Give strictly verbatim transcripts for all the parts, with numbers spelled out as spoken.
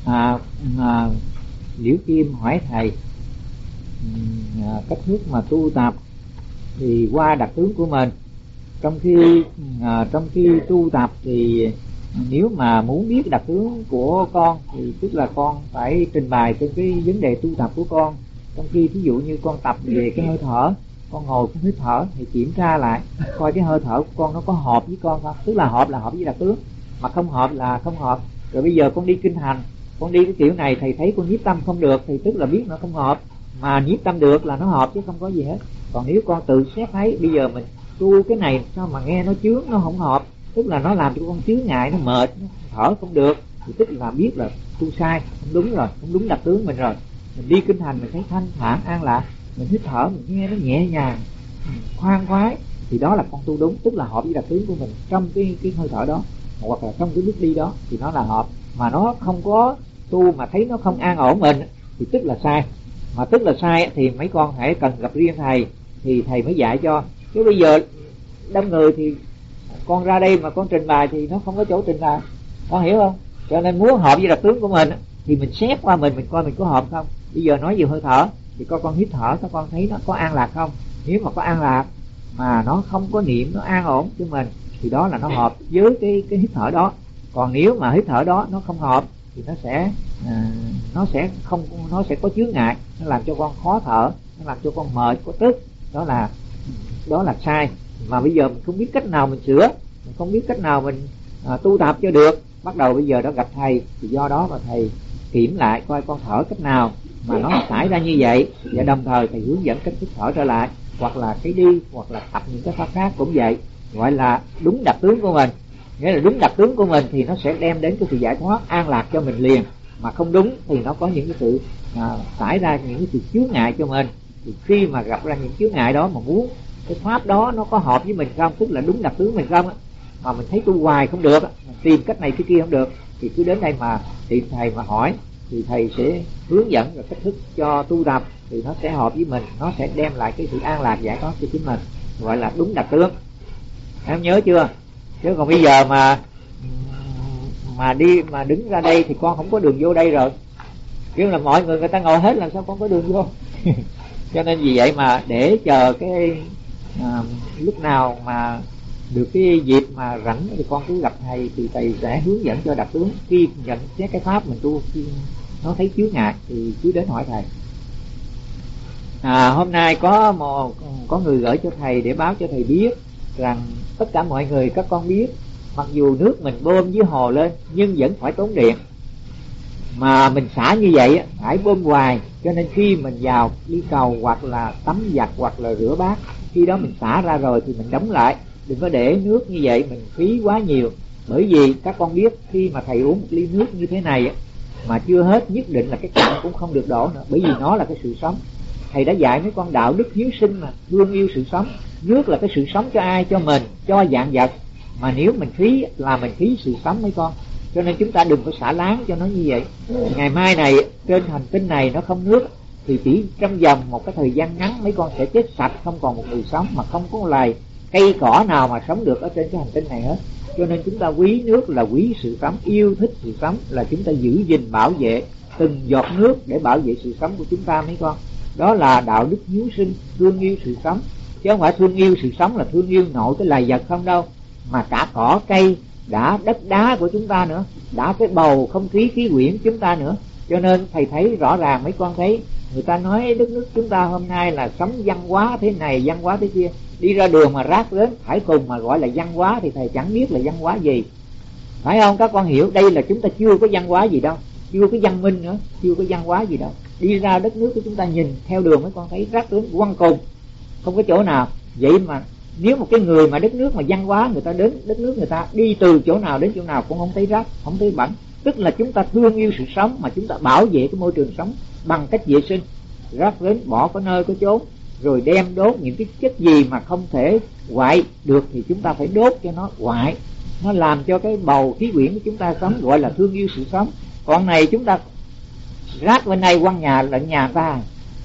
à, à, Liễu Kim hỏi thầy, à, cách thức mà tu tập thì qua đặc tướng của mình. Trong khi à, trong khi tu tập thì nếu mà muốn biết đặc tướng của con thì tức là con phải trình bày trên cái vấn đề tu tập của con. Trong khi ví dụ như con tập về cái hơi thở, con ngồi cũng hít thở thì kiểm tra lại coi cái hơi thở của con nó có hợp với con không, tức là hợp là hợp với đặc tướng, mà không hợp là không hợp. Rồi bây giờ con đi kinh hành, con đi cái kiểu này thầy thấy con nhiếp tâm không được thì tức là biết nó không hợp, mà nhiếp tâm được là nó hợp chứ không có gì hết. Còn nếu con tự xét thấy bây giờ mình tu cái này sao mà nghe nó chướng, nó không hợp, tức là nó làm cho con chướng ngại, nó mệt, nó thở không được, thì tức là biết là tu sai, không đúng rồi, không đúng đặc tướng mình rồi. Mình đi kinh hành mình thấy thanh thản an lạc, mình hít thở mình nghe nó nhẹ nhàng khoan khoái, thì đó là con tu đúng, tức là hợp với đặc tướng của mình trong cái cái hơi thở đó, hoặc là trong cái bước đi đó thì nó là hợp. Mà nó không có tu mà thấy nó không an ổn mình thì tức là sai. Mà tức là sai thì mấy con hãy cần gặp riêng thầy thì thầy mới dạy cho. Chứ bây giờ đông người thì con ra đây mà con trình bày thì nó không có chỗ trình bày, con hiểu không? Cho nên muốn hợp với đặc tướng của mình thì mình xét qua mình, mình coi mình có hợp không. Bây giờ nói về hơi thở thì có con hít thở, các con thấy nó có an lạc không? Nếu mà có an lạc mà nó không có niệm, nó an ổn cho mình thì đó là nó hợp với cái cái hít thở đó. Còn nếu mà hít thở đó nó không hợp thì nó sẽ à, nó sẽ không nó sẽ có chướng ngại, nó làm cho con khó thở, nó làm cho con mệt, có tức, đó là đó là sai. Mà bây giờ mình không biết cách nào mình sửa, mình không biết cách nào mình à, tu tập cho được. Bắt đầu bây giờ đó gặp thầy thì do đó mà thầy kiểm lại coi con thở cách nào mà nó xảy ra như vậy, và đồng thời thầy hướng dẫn cách thức thở trở lại, hoặc là cái đi, hoặc là tập những cái pháp khác cũng vậy, gọi là đúng đặc tướng của mình. Nghĩa là đúng đặc tướng của mình thì nó sẽ đem đến cái sự giải thoát an lạc cho mình liền, mà không đúng thì nó có những cái sự à, xảy ra những cái sự chướng ngại cho mình. Thì khi mà gặp ra những chướng ngại đó mà muốn cái pháp đó nó có hợp với mình không, tức là đúng đặc tướng mình không á, mà mình thấy tu hoài không được, tìm cách này cái kia không được, thì cứ đến đây mà tìm thầy mà hỏi thì thầy sẽ hướng dẫn và cách thức cho tu tập thì nó sẽ hợp với mình, nó sẽ đem lại cái sự an lạc giải thoát cho chính mình, gọi là đúng đặc tướng. Em nhớ chưa? Chứ còn bây giờ mà mà đi mà đứng ra đây thì con không có đường vô đây rồi, kiểu là mọi người người ta ngồi hết làm sao con có đường vô. Cho nên vì vậy mà để chờ cái à, lúc nào mà được cái dịp mà rảnh thì con cứ gặp thầy thì thầy sẽ hướng dẫn cho đặc tướng. Khi nhận xét cái pháp mình tu, khi nó thấy chướng ngại thì cứ đến hỏi thầy. À, hôm nay có một có người gửi cho thầy để báo cho thầy biết rằng tất cả mọi người, các con biết, mặc dù nước mình bơm dưới hồ lên nhưng vẫn phải tốn điện, mà mình xả như vậy phải bơm hoài. Cho nên khi mình vào ly cầu hoặc là tắm giặt hoặc là rửa bát, khi đó mình xả ra rồi thì mình đóng lại, đừng có để nước như vậy mình phí quá nhiều. Bởi vì các con biết khi mà thầy uống một ly nước như thế này mà chưa hết, nhất định là cái cặn cũng không được đổ nữa, bởi vì nó là cái sự sống. Thầy đã dạy mấy con đạo đức hiếu sinh mà, thương yêu sự sống. Nước là cái sự sống cho ai? Cho mình, cho vạn vật. Mà nếu mình phí là mình phí sự sống mấy con. Cho nên chúng ta đừng có xả láng cho nó như vậy. Ngày mai này trên hành tinh này nó không nước thì chỉ trong vòng một cái thời gian ngắn mấy con sẽ chết sạch, không còn một người sống, mà không có loài cây cỏ nào mà sống được ở trên cái hành tinh này hết. Cho nên chúng ta quý nước là quý sự sống, yêu thích sự sống là chúng ta giữ gìn bảo vệ từng giọt nước để bảo vệ sự sống của chúng ta mấy con. Đó là đạo đức hiếu sinh, thương yêu sự sống. Chứ không phải thương yêu sự sống là thương yêu nội cái loài vật không đâu, mà cả cỏ cây, đã đất đá của chúng ta nữa, đã cái bầu không khí khí quyển chúng ta nữa. Cho nên thầy thấy rõ ràng, mấy con thấy người ta nói đất nước chúng ta hôm nay là sống văn hóa thế này, văn hóa thế kia, đi ra đường mà rác đến thải cùng mà gọi là văn hóa thì thầy chẳng biết là văn hóa gì, phải không? Các con hiểu đây là chúng ta chưa có văn hóa gì đâu, chưa có văn minh nữa, chưa có văn hóa gì đâu. Đi ra đất nước của chúng ta nhìn theo đường mấy con thấy rác đến quăng cùng, không có chỗ nào. Vậy mà nếu một cái người mà đất nước mà văn hóa, người ta đến đất nước người ta đi từ chỗ nào đến chỗ nào cũng không thấy rác, không thấy bẩn. Tức là chúng ta thương yêu sự sống mà chúng ta bảo vệ cái môi trường sống bằng cách vệ sinh, rác đến bỏ có nơi có chốn, rồi đem đốt những cái chất gì mà không thể hoại được thì chúng ta phải đốt cho nó hoại, nó làm cho cái bầu khí quyển của chúng ta sống, gọi là thương yêu sự sống. Còn này chúng ta rác bên này quăng nhà lẫn nhà ta,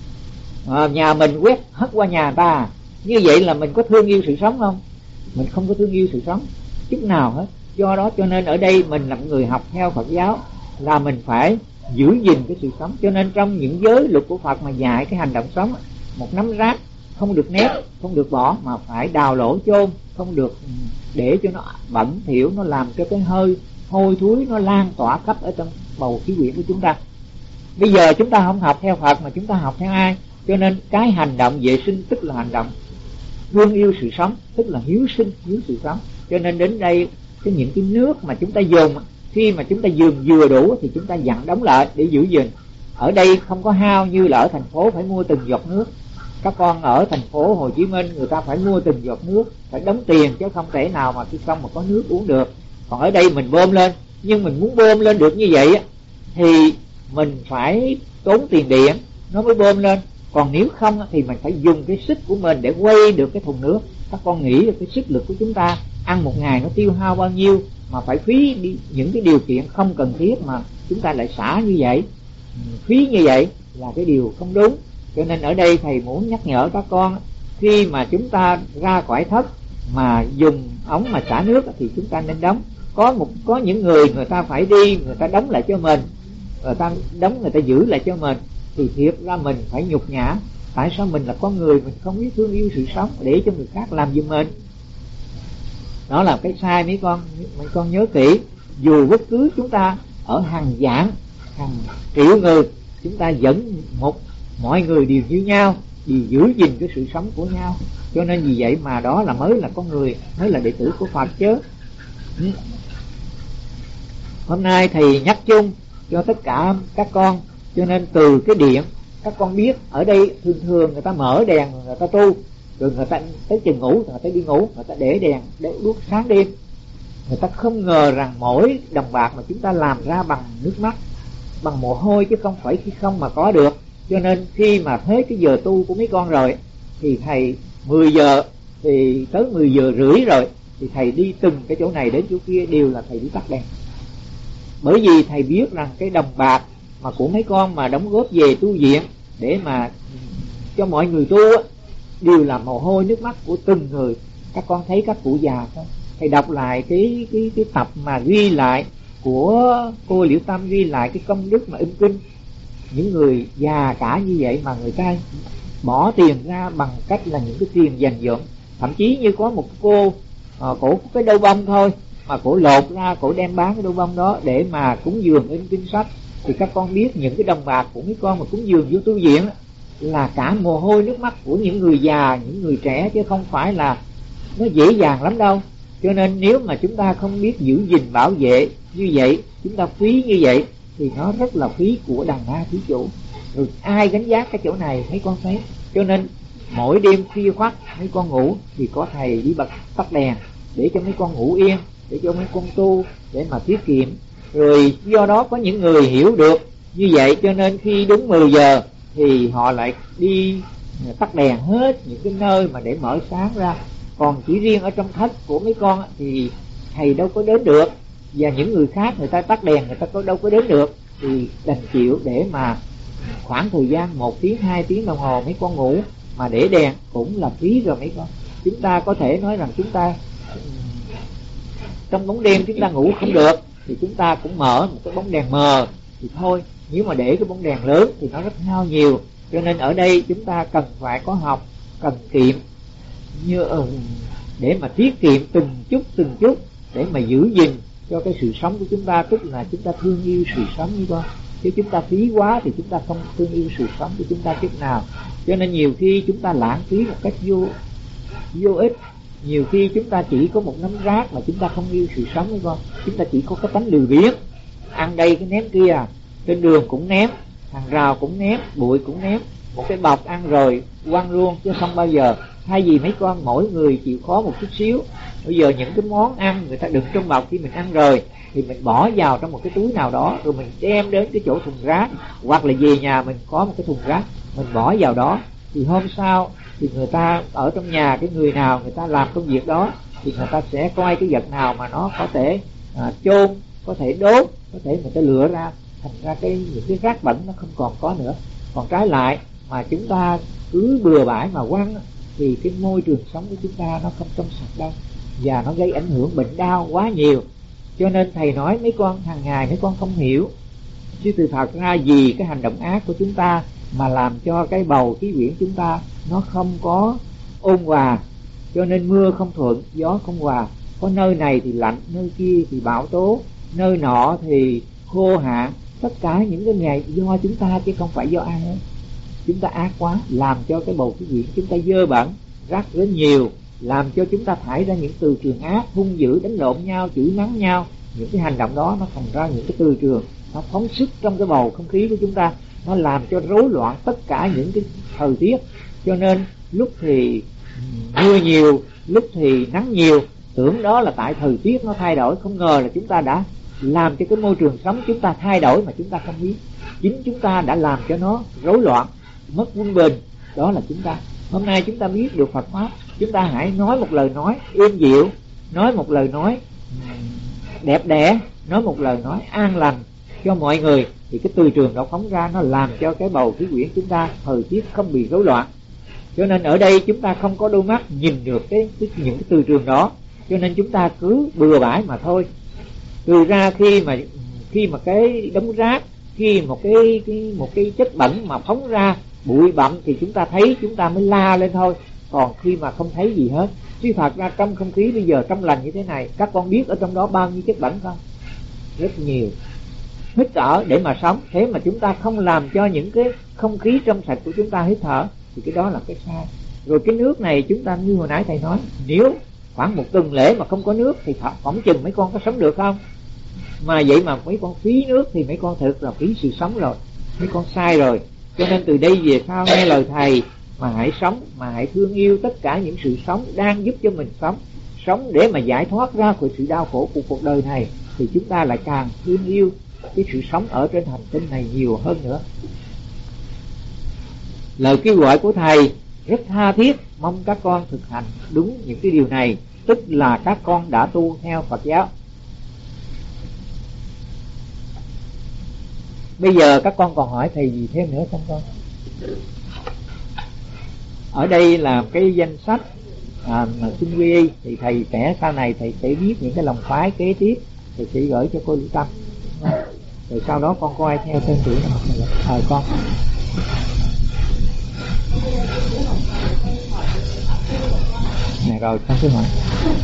à, nhà mình quét hất qua nhà ta, như vậy là mình có thương yêu sự sống không? Mình không có thương yêu sự sống chút nào hết. Do đó cho nên ở đây mình là người học theo Phật giáo là mình phải giữ gìn cái sự sống. Cho nên trong những giới luật của Phật mà dạy cái hành động sống, một nắm rác không được ném, không được bỏ, mà phải đào lỗ chôn, không được để cho nó bẩn thỉu, nó làm cho cái hơi hôi thối nó lan tỏa khắp ở trong bầu khí quyển của chúng ta. Bây giờ chúng ta không học theo Phật mà chúng ta học theo ai? Cho nên cái hành động vệ sinh tức là hành động thương yêu sự sống, tức là hiếu sinh, hiếu sự sống. Cho nên đến đây cái những cái nước mà chúng ta dùng, khi mà chúng ta dùng vừa đủ thì chúng ta dặn đóng lại để giữ gìn. Ở đây không có hao như là ở thành phố phải mua từng giọt nước. Các con ở thành phố Hồ Chí Minh người ta phải mua từng giọt nước, phải đóng tiền, chứ không thể nào mà khi không mà có nước uống được. Còn ở đây mình bơm lên, nhưng mình muốn bơm lên được như vậy thì mình phải tốn tiền điện nó mới bơm lên. Còn nếu không thì mình phải dùng cái sức của mình để quay được cái thùng nước. Các con nghĩ được cái sức lực của chúng ta ăn một ngày nó tiêu hao bao nhiêu, mà phải phí đi những cái điều kiện không cần thiết mà chúng ta lại xả như vậy, phí như vậy là cái điều không đúng. Cho nên ở đây thầy muốn nhắc nhở các con, khi mà chúng ta ra khỏi thất mà dùng ống mà xả nước thì chúng ta nên đóng. Có một có những người người ta phải đi, người ta đóng lại cho mình, người ta đóng, người ta giữ lại cho mình, thì thiệt ra mình phải nhục nhã. Tại sao mình là con người, mình không biết thương yêu sự sống để cho người khác làm giùm mình? Đó là cái sai mấy con. Mấy con nhớ kỹ, dù bất cứ chúng ta ở hàng vạn, hàng triệu người, chúng ta vẫn một mọi người đều như nhau, đều giữ gìn cái sự sống của nhau. Cho nên vì vậy mà đó là mới là con người, mới là đệ tử của Phật chứ. Hôm nay thầy nhắc chung cho tất cả các con. Cho nên từ cái điện, các con biết ở đây thường thường người ta mở đèn, người ta tu, rồi người ta tới chừng ngủ, người ta đi ngủ, người ta để đèn để đuốc sáng đêm. Người ta không ngờ rằng mỗi đồng bạc mà chúng ta làm ra bằng nước mắt, bằng mồ hôi, chứ không phải khi không mà có được. Cho nên khi mà hết cái giờ tu của mấy con rồi thì thầy mười giờ thì tới mười giờ rưỡi rồi thì thầy đi từng cái chỗ này đến chỗ kia đều là thầy đi tắt đèn. Bởi vì thầy biết rằng cái đồng bạc mà của mấy con mà đóng góp về tu viện để mà cho mọi người tu á, đều là mồ hôi nước mắt của từng người. Các con thấy các cụ già không? Thầy đọc lại cái cái cái tập mà ghi lại của cô Liễu Tâm, ghi lại cái công đức mà in kinh. Những người già cả như vậy mà người ta bỏ tiền ra bằng cách là những cái tiền dành dụm. Thậm chí như có một cô à, cổ có cái đôi bông thôi mà cổ lột ra, cổ đem bán cái đôi bông đó để mà cúng dường in kinh sách. Thì các con biết những cái đồng bạc của mấy con mà cúng dường vô tu viện là cả mồ hôi nước mắt của những người già, những người trẻ, chứ không phải là nó dễ dàng lắm đâu. Cho nên nếu mà chúng ta không biết giữ gìn bảo vệ như vậy, chúng ta phí như vậy thì nó rất là phí của đàn na thí chủ. Rồi ai gánh vác cái chỗ này mấy con thấy. Cho nên mỗi đêm khuya khoắt mấy con ngủ thì có thầy đi bật tắt đèn để cho mấy con ngủ yên, để cho mấy con tu, để mà tiết kiệm. Rồi do đó có những người hiểu được như vậy, cho nên khi đúng mười giờ thì họ lại đi tắt đèn hết những cái nơi mà để mở sáng ra. Còn chỉ riêng ở trong thất của mấy con thì thầy đâu có đến được, và những người khác người ta tắt đèn người ta có đâu có đến được, thì đành chịu để mà khoảng thời gian một tiếng hai tiếng đồng hồ mấy con ngủ mà để đèn cũng là phí rồi mấy con. Chúng ta có thể nói rằng chúng ta trong bóng đêm chúng ta ngủ không được thì chúng ta cũng mở một cái bóng đèn mờ thì thôi. Nếu mà để cái bóng đèn lớn thì nó rất hao nhiều. Cho nên ở đây chúng ta cần phải có học, cần kiệm như để mà tiết kiệm từng chút từng chút để mà giữ gìn cho cái sự sống của chúng ta. Tức là chúng ta thương yêu sự sống như con, chứ chúng ta phí quá thì chúng ta không thương yêu sự sống của chúng ta chút nào. Cho nên nhiều khi chúng ta lãng phí một cách vô vô ích. Nhiều khi chúng ta chỉ có một nắm rác mà chúng ta không yêu sự sống với con. Chúng ta chỉ có cái tánh lười biếng, ăn đây cái ném kia, trên đường cũng ném, hàng rào cũng ném, bụi cũng ném, một cái bọc ăn rồi quăng luôn chứ không bao giờ. Thay vì mấy con mỗi người chịu khó một chút xíu, bây giờ những cái món ăn người ta đựng trong bọc khi mình ăn rồi thì mình bỏ vào trong một cái túi nào đó, rồi mình đem đến cái chỗ thùng rác, hoặc là về nhà mình có một cái thùng rác mình bỏ vào đó. Thì hôm sau thì người ta ở trong nhà, cái người nào người ta làm công việc đó thì người ta sẽ coi cái vật nào mà nó có thể à, chôn, có thể đốt, có thể người ta lựa ra, thành ra cái những cái rác bẩn nó không còn có nữa. Còn trái lại mà chúng ta cứ bừa bãi mà quăng thì cái môi trường sống của chúng ta nó không trong sạch đâu, và nó gây ảnh hưởng bệnh đau quá nhiều. Cho nên thầy nói mấy con hàng ngày mấy con không hiểu, Chứ từ thật ra vì cái hành động ác của chúng ta mà làm cho cái bầu khí quyển chúng ta nó không có ôn hòa, cho nên mưa không thuận, gió không hòa. Có nơi này thì lạnh, nơi kia thì bão tố, nơi nọ thì khô hạn. Tất cả những cái này do chúng ta chứ không phải do ai hết. Chúng ta ác quá, làm cho cái bầu khí quyển chúng ta dơ bẩn, rác rến nhiều, làm cho chúng ta thải ra những từ trường ác, hung dữ, đánh lộn nhau, chửi mắng nhau. Những cái hành động đó nó thành ra những cái từ trường, nó phóng xuất trong cái bầu không khí của chúng ta, nó làm cho rối loạn tất cả những cái thời tiết. Cho nên lúc thì mưa nhiều, lúc thì nắng nhiều, tưởng đó là tại thời tiết nó thay đổi, không ngờ là chúng ta đã làm cho cái môi trường sống chúng ta thay đổi mà chúng ta không biết. Chính chúng ta đã làm cho nó rối loạn, mất quân bình. Đó là chúng ta. Hôm nay chúng ta biết được Phật Pháp, chúng ta hãy nói một lời nói êm dịu, nói một lời nói đẹp đẽ, nói một lời nói an lành cho mọi người, thì cái từ trường đó phóng ra nó làm cho cái bầu khí quyển chúng ta thời tiết không bị rối loạn. Cho nên ở đây chúng ta không có đôi mắt nhìn được cái, cái những cái từ trường đó, cho nên chúng ta cứ bừa bãi mà thôi. Từ ra khi mà khi mà cái đống rác, khi một cái, cái một cái chất bẩn mà phóng ra bụi bặm thì chúng ta thấy, chúng ta mới la lên thôi. Còn khi mà không thấy gì hết, chứ thật ra trong không khí bây giờ trong lành như thế này, các con biết ở trong đó bao nhiêu chất bẩn không? Rất nhiều. Hít thở để mà sống, thế mà chúng ta không làm cho những cái không khí trong sạch của chúng ta hít thở, thì cái đó là cái sai. Rồi cái nước này chúng ta như hồi nãy thầy nói, nếu khoảng một tuần lễ mà không có nước thì phỏng chừng mấy con có sống được không? Mà vậy mà mấy con phí nước thì mấy con thực là phí sự sống rồi, mấy con sai rồi. Cho nên từ đây về sau nghe lời thầy mà hãy sống, mà hãy thương yêu tất cả những sự sống đang giúp cho mình sống. Sống để mà giải thoát ra khỏi sự đau khổ của cuộc đời này, thì chúng ta lại càng thương yêu cái sự sống ở trên hành tinh này nhiều hơn nữa. Lời kêu gọi của thầy rất tha thiết, mong các con thực hành đúng những cái điều này, tức là các con đã tu theo Phật giáo. Bây giờ các con còn hỏi thầy gì thêm nữa không con? Ở đây là cái danh sách à, mà xin quy y, thì thầy sẽ sau này thầy sẽ viết những cái lòng phái kế tiếp, thầy sẽ gửi cho cô Lưu Tâm. Rồi sau đó con có ai theo tên tuổi nào không? Ờ con. Nè rồi con cứ hỏi.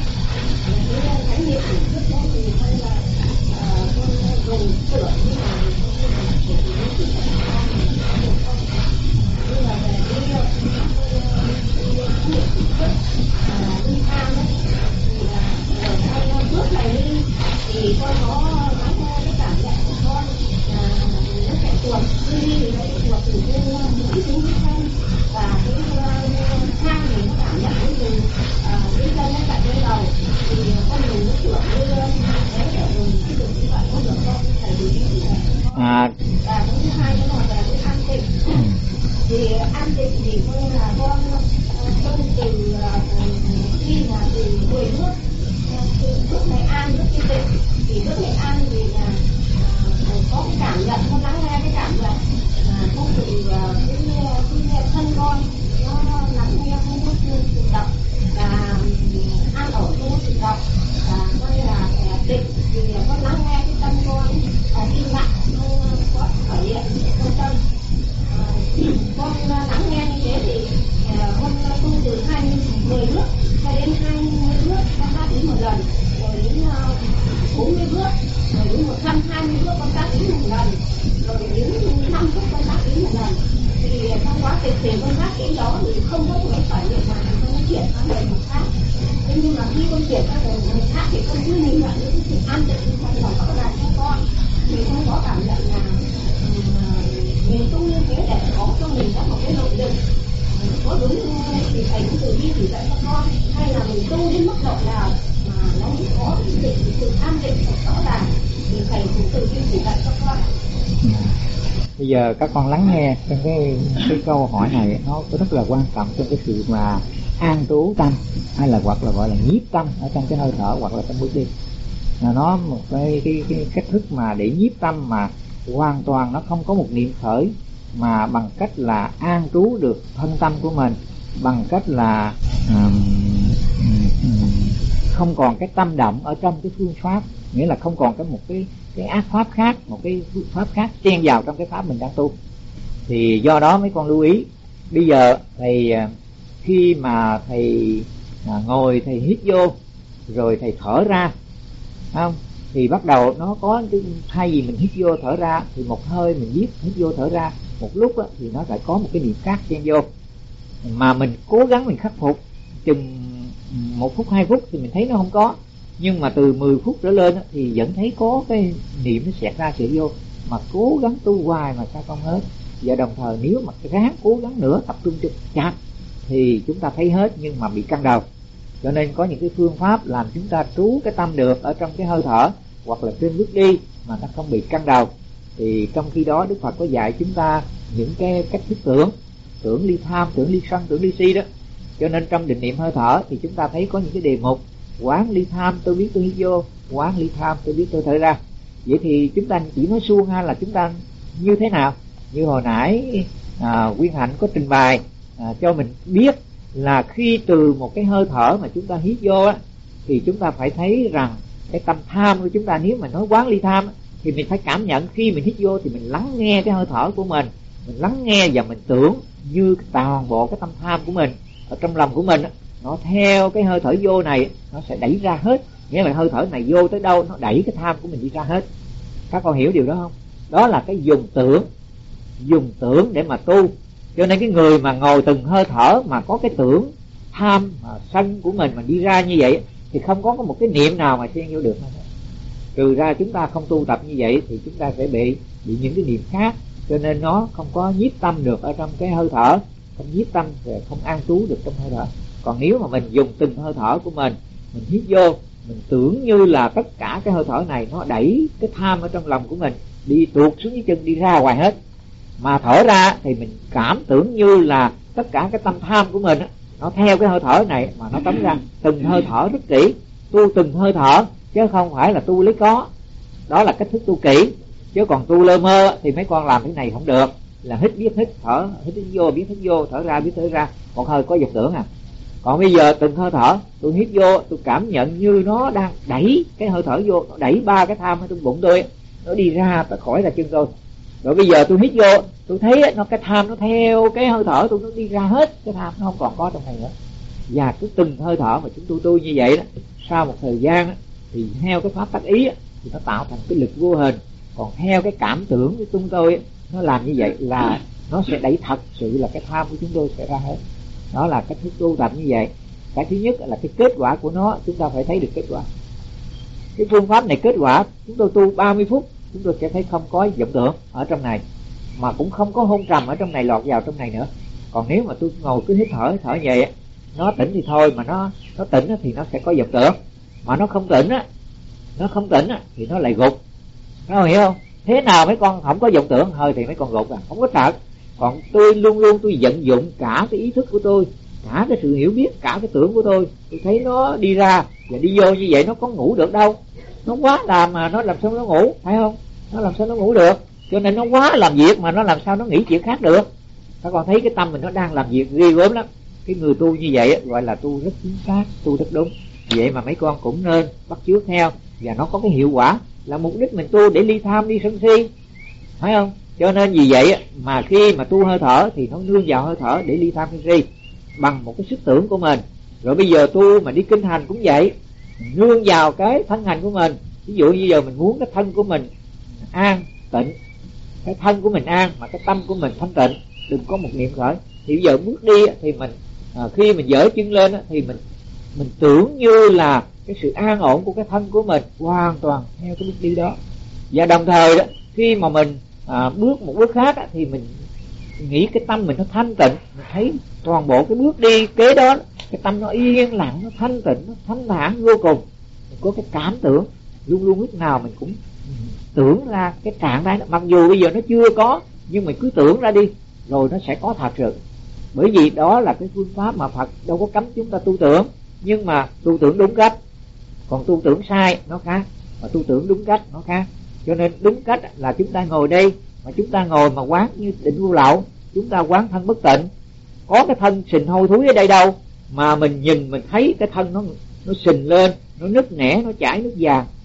Thì con có nói cái cảm nhận của con là nó chạy tuột đi đấy, tuột từ cái mũi xuống cái chân, và cái thang thì nó cảm nhận cái từ cái chân nó chạy lên đầu, thì con dùng cái sửa cái đấy để dùng cái đường như vậy có được không? Thầy dùng cái gì này à. Và cái thứ hai nữa là về cái an tịnh, thì an tịnh thì con là con con từ khi mà từ mười nước nước này an nước kia tịnh, thì nước này an thì là uh, có cái cảm nhận, con lắng nghe cái cảm nhận uh, không từ uh, cái, cái thân con nó lắng nghe không có tự động, và um, an ổn không có tự động, và coi là uh, tịnh thì con lắng nghe cái tâm con uh, im lặng, không có khởi hiện trong tâm. Uh, con uh, lắng nghe như thế thì uh, con uh, tu từ hai mười bước cho đến hai mươi bước con tác ý một lần, rồi đến uh, bốn mươi bước, rồi đến một trăm hai mươi bước con tác ý một lần, rồi đến năm phút con tác ý một lần. Thì trong quá trình tiền con tác ý đó thì không có một cái khởi niệm mà con nó chuyển sang đời một khác. Thế nhưng mà khi con chuyển sang đời một khác thì con cứ nhìn nhận những cái sự an tịnh trong lòng các bạn cho con, thì con có cảm nhận là uh, mình tu như thế để có cho mình có một cái nội lực. Có đúng thì thầy cũng từ bi chỉ dạy cho con, hay là mình tu đến mức độ nào mà nó mới có cái sự an định thật rõ ràng, thì thầy cũng từ bi chỉ dạy cho con. Bây giờ các con lắng nghe trong cái cái câu hỏi này, nó rất là quan trọng trong cái sự mà an trú tâm, hay là hoặc là gọi là nhiếp tâm ở trong cái hơi thở hoặc là trong bước đi. Là nó một cái cái cái cách thức mà để nhiếp tâm mà hoàn toàn nó không có một niệm khởi, mà bằng cách là an trú được thân tâm của mình, bằng cách là um, um, không còn cái tâm động ở trong cái phương pháp nghĩa là không còn cái một cái cái ác pháp khác, một cái pháp khác xen vào trong cái pháp mình đang tu. Thì do đó mấy con lưu ý, bây giờ thầy khi mà thầy à, ngồi thầy hít vô rồi thầy thở ra, không, thì bắt đầu nó có cái, thay vì mình hít vô thở ra thì một hơi mình biết hít vô thở ra, một lúc á, thì nó lại có một cái niệm khác xen vô, mà mình cố gắng mình khắc phục chừng một phút hai phút thì mình thấy nó không có, nhưng mà từ mười phút trở lên á, thì vẫn thấy có cái niệm nó xẹt ra xẹt vô, mà cố gắng tu hoài mà sao không hết. Và đồng thời nếu mà ráng cố gắng nữa, tập trung cho chặt thì chúng ta thấy hết, nhưng mà bị căng đầu. Cho nên có những cái phương pháp làm chúng ta trú cái tâm được ở trong cái hơi thở hoặc là trên bước đi mà nó không bị căng đầu. Thì trong khi đó Đức Phật có dạy chúng ta những cái cách thức tưởng, tưởng ly tham, tưởng ly sân, tưởng ly si đó. Cho nên trong định niệm hơi thở thì chúng ta thấy có những cái đề mục: quán ly tham tôi biết tôi hít vô, quán ly tham tôi biết tôi thở ra. Vậy thì chúng ta chỉ nói suông ha là chúng ta như thế nào? Như hồi nãy à, Quyên Hạnh có trình bày à, cho mình biết là khi từ một cái hơi thở mà chúng ta hít vô á, thì chúng ta phải thấy rằng cái tâm tham của chúng ta, nếu mà nói quán ly tham á, thì mình phải cảm nhận khi mình hít vô thì mình lắng nghe cái hơi thở của mình, mình lắng nghe và mình tưởng như toàn bộ cái tâm tham của mình ở trong lòng của mình á, nó theo cái hơi thở vô này nó sẽ đẩy ra hết. Nghĩa là hơi thở này vô tới đâu nó đẩy cái tham của mình đi ra hết. Các con hiểu điều đó không? Đó là cái dùng tưởng, dùng tưởng để mà tu. Cho nên cái người mà ngồi từng hơi thở mà có cái tưởng tham mà sân của mình mà đi ra như vậy thì không có một cái niệm nào mà xen vô được. Trừ ra chúng ta không tu tập như vậy thì chúng ta sẽ bị bị những cái niệm khác, cho nên nó không có nhiếp tâm được ở trong cái hơi thở, không nhiếp tâm thì không an trú được trong hơi thở. Còn nếu mà mình dùng từng hơi thở của mình, mình hít vô, mình tưởng như là tất cả cái hơi thở này nó đẩy cái tham ở trong lòng của mình đi tuột xuống dưới chân, đi ra ngoài hết. Mà thở ra thì mình cảm tưởng như là tất cả cái tâm tham của mình á, nó theo cái hơi thở này mà nó tống ra. Từng hơi thở rất kỹ, tu từng hơi thở chứ không phải là tu lấy có. Đó là cách thức tu kỹ. Chứ còn tu lơ mơ thì mấy con làm cái này không được, là hít biết hít, thở hít, hít vô biết hít vô, thở ra biết thở ra, một hơi có vọng tưởng à. Còn bây giờ từng hơi thở tôi hít vô, tôi cảm nhận như nó đang đẩy cái hơi thở vô, nó đẩy ba cái tham ở trong bụng tôi, nó đi ra khỏi ra chân tôi. Rồi bây giờ tôi hít vô, tôi thấy nó cái tham nó theo cái hơi thở tôi, nó đi ra hết, cái tham nó không còn có trong này nữa. Và cứ từng hơi thở mà chúng tôi tu như vậy đó, sau một thời gian đó, thì theo cái pháp tác ý đó, thì nó tạo thành cái lực vô hình. Còn theo cái cảm tưởng của chúng tôi nó làm như vậy là nó sẽ đẩy thật sự là cái tham của chúng tôi sẽ ra hết. Đó là cách thức tu tập như vậy. Cái thứ nhất là cái kết quả của nó, chúng ta phải thấy được kết quả. Cái phương pháp này kết quả chúng tôi tu ba mươi phút, chúng tôi sẽ thấy không có vọng tưởng ở trong này, mà cũng không có hôn trầm ở trong này lọt vào trong này nữa. Còn nếu mà tôi ngồi cứ hít thở thở vậy, nó tỉnh thì thôi, mà nó nó tỉnh thì nó sẽ có vọng tưởng. Mà nó không tỉnh á, nó không tỉnh á thì nó lại gục. Các con hiểu không? Thế nào mấy con không có vọng tưởng hơi thì mấy con gục à, không có trật. Còn tôi luôn luôn tôi vận dụng cả cái ý thức của tôi, cả cái sự hiểu biết, cả cái tưởng của tôi, tôi thấy nó đi ra và đi vô như vậy, nó có ngủ được đâu. Nó quá làm mà nó làm sao nó ngủ, phải không? Nó làm sao nó ngủ được? Cho nên nó quá làm việc mà nó làm sao nó nghĩ chuyện khác được. Các con thấy cái tâm mình nó đang làm việc ghê gớm lắm. Cái người tu như vậy gọi là tu rất chính xác, tu rất đúng. Vậy mà mấy con cũng nên bắt chước theo, và nó có cái hiệu quả. Là mục đích mình tu để ly tham, ly sân si, phải không? Cho nên vì vậy mà khi mà tu hơi thở thì nó nương vào hơi thở để ly tham sân si bằng một cái sức tưởng của mình. Rồi bây giờ tu mà đi kinh hành cũng vậy, nương vào cái thân hành của mình. Ví dụ như giờ mình muốn cái thân của mình an tịnh, cái thân của mình an mà cái tâm của mình thanh tịnh, đừng có một niệm khởi. Thì bây giờ bước đi thì mình à, khi mình dở chân lên thì mình mình tưởng như là cái sự an ổn của cái thân của mình hoàn toàn theo cái bước đi đó. Và đồng thời đó, khi mà mình à, bước một bước khác á, thì mình nghĩ cái tâm mình nó thanh tịnh, mình thấy toàn bộ cái bước đi kế đó cái tâm nó yên lặng, nó thanh tịnh, nó thanh thản vô cùng. Mình có cái cảm tưởng luôn luôn lúc nào mình cũng tưởng ra cái trạng thái đó, mặc dù bây giờ nó chưa có, nhưng mình cứ tưởng ra đi rồi nó sẽ có thật sự. Bởi vì đó là cái phương pháp mà Phật đâu có cấm chúng ta tu tưởng, nhưng mà tu tưởng đúng cách. Còn tu tưởng sai nó khác, mà tu tưởng đúng cách nó khác. Cho nên đúng cách là chúng ta ngồi đây, mà chúng ta ngồi mà quán như định vô lậu, chúng ta quán thân bất tịnh. Có cái thân sình hôi thối ở đây đâu, mà mình nhìn mình thấy cái thân nó nó sình lên, nó nứt nẻ, nó chảy nước vàng,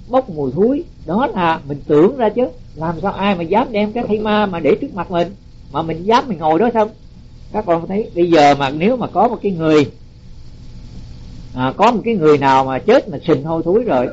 bốc mùi thúi, đó là mình tưởng ra chứ làm sao ai mà dám đem cái thây ma mà để trước mặt mình, mà mình dám mình ngồi đó không? Các con thấy bây giờ mà nếu mà có một cái người à, có một cái người nào mà chết mà sình hôi thúi rồi,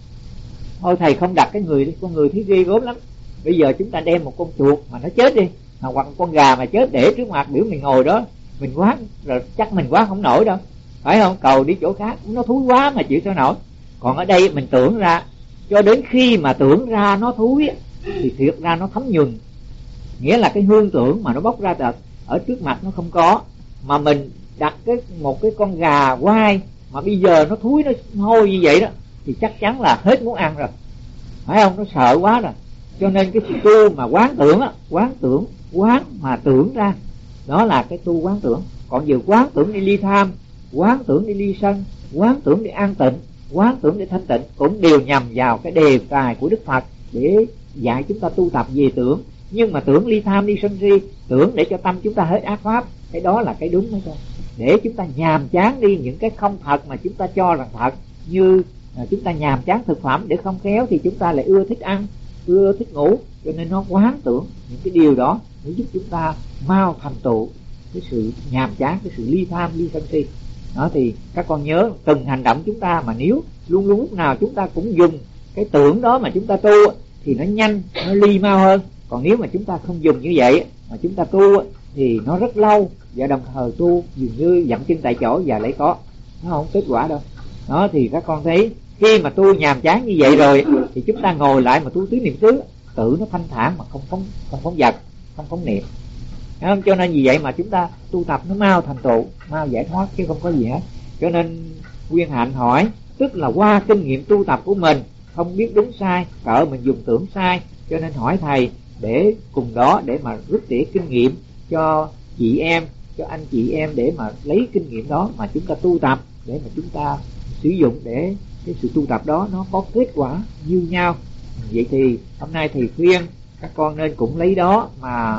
thôi thầy không đặt cái người đi, con người thấy ghê gớm lắm. Bây giờ chúng ta đem một con chuột mà nó chết đi, hoặc con gà mà chết để trước mặt, biểu mình ngồi đó mình quán rồi chắc mình quán không nổi đâu, phải không? Cầu đi chỗ khác nó thúi quá mà chịu sao nổi. Còn ở đây mình tưởng ra, cho đến khi mà tưởng ra nó thúi thì thiệt ra nó thấm nhuần, nghĩa là cái hương tưởng mà nó bốc ra từ ở trước mặt nó không có, mà mình đặt cái một cái con gà quay mà bây giờ nó thúi, nó hôi như vậy đó, thì chắc chắn là hết muốn ăn rồi, phải không? Nó sợ quá rồi. Cho nên cái sự tu mà quán tưởng á, quán tưởng, quán mà tưởng ra, đó là cái tu quán tưởng. Còn giờ quán tưởng đi ly tham, quán tưởng đi ly sân, quán tưởng đi an tịnh, quán tưởng để thanh tịnh, cũng đều nhằm vào cái đề tài của Đức Phật để dạy chúng ta tu tập về tưởng. Nhưng mà tưởng ly tham ly sân si, tưởng để cho tâm chúng ta hết ác pháp, cái đó là cái đúng đó thôi. Để chúng ta nhàm chán đi những cái không thật mà chúng ta cho rằng thật, như à, chúng ta nhàm chán thực phẩm, để không khéo thì chúng ta lại ưa thích ăn, ưa thích ngủ. Cho nên nó quán tưởng những cái điều đó để giúp chúng ta mau thành tựu cái sự nhàm chán, cái sự ly tham ly sân si. Đó thì các con nhớ, từng hành động chúng ta mà nếu luôn luôn lúc nào chúng ta cũng dùng cái tưởng đó mà chúng ta tu thì nó nhanh, nó ly mau hơn. Còn nếu mà chúng ta không dùng như vậy mà chúng ta tu thì nó rất lâu, và đồng thời tu dường như dậm chân tại chỗ và lấy có, nó không kết quả đâu. Đó thì các con thấy khi mà tu nhàm chán như vậy rồi thì chúng ta ngồi lại mà tu tứ niệm xứ, tự nó thanh thản mà không phóng không phóng vật, không phóng niệm. Không? Cho nên vì vậy mà chúng ta tu tập nó mau thành tựu, mau giải thoát chứ không có gì hết. Cho nên Nguyên Hạnh hỏi, tức là qua kinh nghiệm tu tập của mình không biết đúng sai, cỡ mình dùng tưởng sai, cho nên hỏi thầy để cùng đó để mà rút tỉa kinh nghiệm cho chị em, cho anh chị em, để mà lấy kinh nghiệm đó mà chúng ta tu tập, để mà chúng ta sử dụng để cái sự tu tập đó nó có kết quả như nhau. Vậy thì hôm nay thầy khuyên các con nên cũng lấy đó mà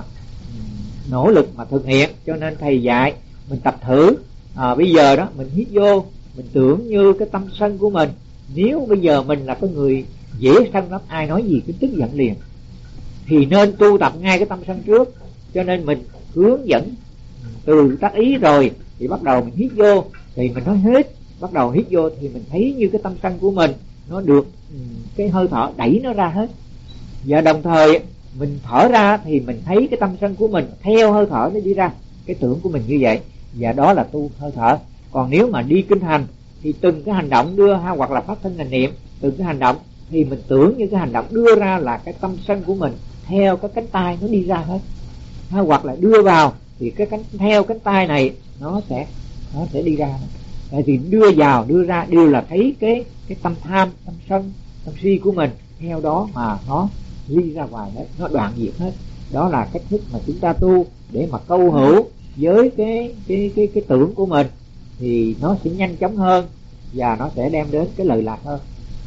nỗ lực mà thực hiện. Cho nên thầy dạy mình tập thử. À, bây giờ đó mình hít vô, mình tưởng như cái tâm sân của mình, nếu bây giờ mình là cái người dễ sân lắm, ai nói gì cứ tức giận liền, thì nên tu tập ngay cái tâm sân trước. Cho nên mình hướng dẫn từ tác ý rồi thì bắt đầu mình hít vô thì mình nói hết, bắt đầu hít vô thì mình thấy như cái tâm sân của mình nó được cái hơi thở đẩy nó ra hết, và đồng thời mình thở ra thì mình thấy cái tâm sân của mình theo hơi thở nó đi ra, cái tưởng của mình như vậy, và đó là tu hơi thở. Còn nếu mà đi kinh hành thì từng cái hành động đưa ha, hoặc là phát thanh hành niệm, từng cái hành động thì mình tưởng như cái hành động đưa ra là cái tâm sân của mình theo cái cánh tay nó đi ra hết, ha, hoặc là đưa vào thì cái cánh theo cánh tay này nó sẽ nó sẽ đi ra. Tại vì đưa vào đưa ra đều là thấy cái cái tâm tham, tâm sân, tâm si của mình theo đó mà nó ly ra ngoài hết, nó đoạn diệt hết. Đó là cách thức mà chúng ta tu để mà câu hữu với cái cái cái cái tưởng của mình, thì nó sẽ nhanh chóng hơn và nó sẽ đem đến cái lợi lạc hơn.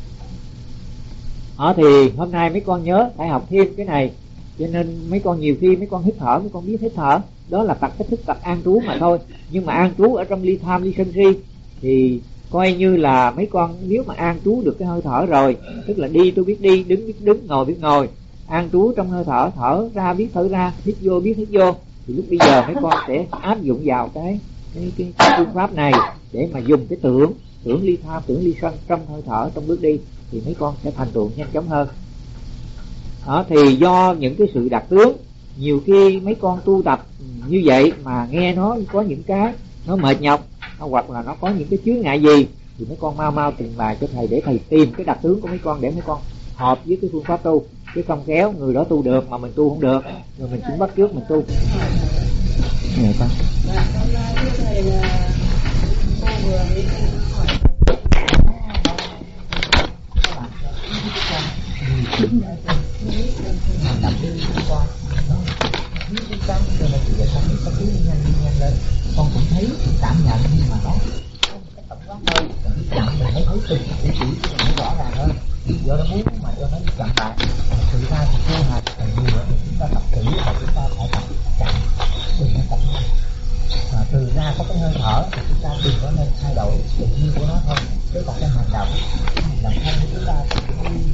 Đó thì hôm nay mấy con nhớ phải học thêm cái này, cho nên mấy con nhiều khi mấy con hít thở, mấy con biết hít thở, đó là tập cách thức tập an trú mà thôi. Nhưng mà an trú ở trong ly tham ly sân si thì coi như là mấy con nếu mà an trú được cái hơi thở rồi, tức là đi tôi biết đi, đứng biết đứng, ngồi biết ngồi, an trú trong hơi thở, thở ra biết thở ra, hít vô biết hít vô, thì lúc bây giờ mấy con sẽ áp dụng vào cái cái, cái, cái phương pháp này để mà dùng cái tưởng tưởng ly tham, tưởng ly sân trong hơi thở, trong bước đi, thì mấy con sẽ thành tựu nhanh chóng hơn. Đó thì do những cái sự đặc tướng, nhiều khi mấy con tu tập như vậy mà nghe nó có những cái nó mệt nhọc, hoặc là nó có những cái chướng ngại gì, thì mấy con mau mau trình bày cho thầy để thầy tìm cái đặc tướng của mấy con để mấy con hợp với cái phương pháp tu, chứ không kéo người đó tu được mà mình tu không được, rồi mình cũng bắt trước mình tu. Này con. Đúng rồi. Tập đi con. Nó biết cái tâm rồi mà chỉ để con biết con cứ đi nhanh đi nhanh lên. Con cũng thấy cảm nhận, nhưng mà nó không cái tập quán hơi, còn cái chậm mình thấy thấy từng cái chữ nó rõ ràng hơn. Do nó muốn mà cho nó chậm lại. Thực ra thì vô hạt là nhiều nữa, chúng ta tập kỹ và chúng ta phải tập chậm, đừng có tập nhanh. À, từ ra có cái hơi thở thì chúng ta đừng có nên thay đổi tự nhiên của nó thôi, chứ còn cái hành động hành động không chúng ta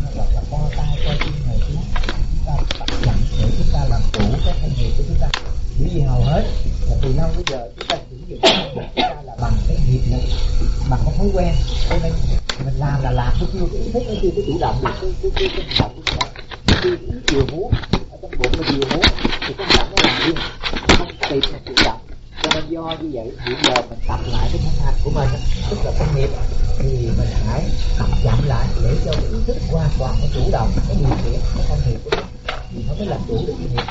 bây giờ chúng ta sử dụng cái nghiệp chúng ta là bằng cái nghiệp lực, bằng cái thói quen, cho nên mình làm là làm cái chưa cái ý thức nó chưa có chủ động được cái cái cái cái hành động của mình. Khi ý chiều muốn ở trong bụng nó chiều muốn thì cái hành động nó làm riêng, không kịp mà chủ động. Cho nên do như vậy hiện giờ mình tập lại cái thân hành của mình, tức là cái nghiệp, thì mình phải tập chậm lại để cho cái ý thức hoàn toàn nó chủ động, cái điều khiển cái thân nghiệp của nó thì nó mới làm chủ được cái nghiệp.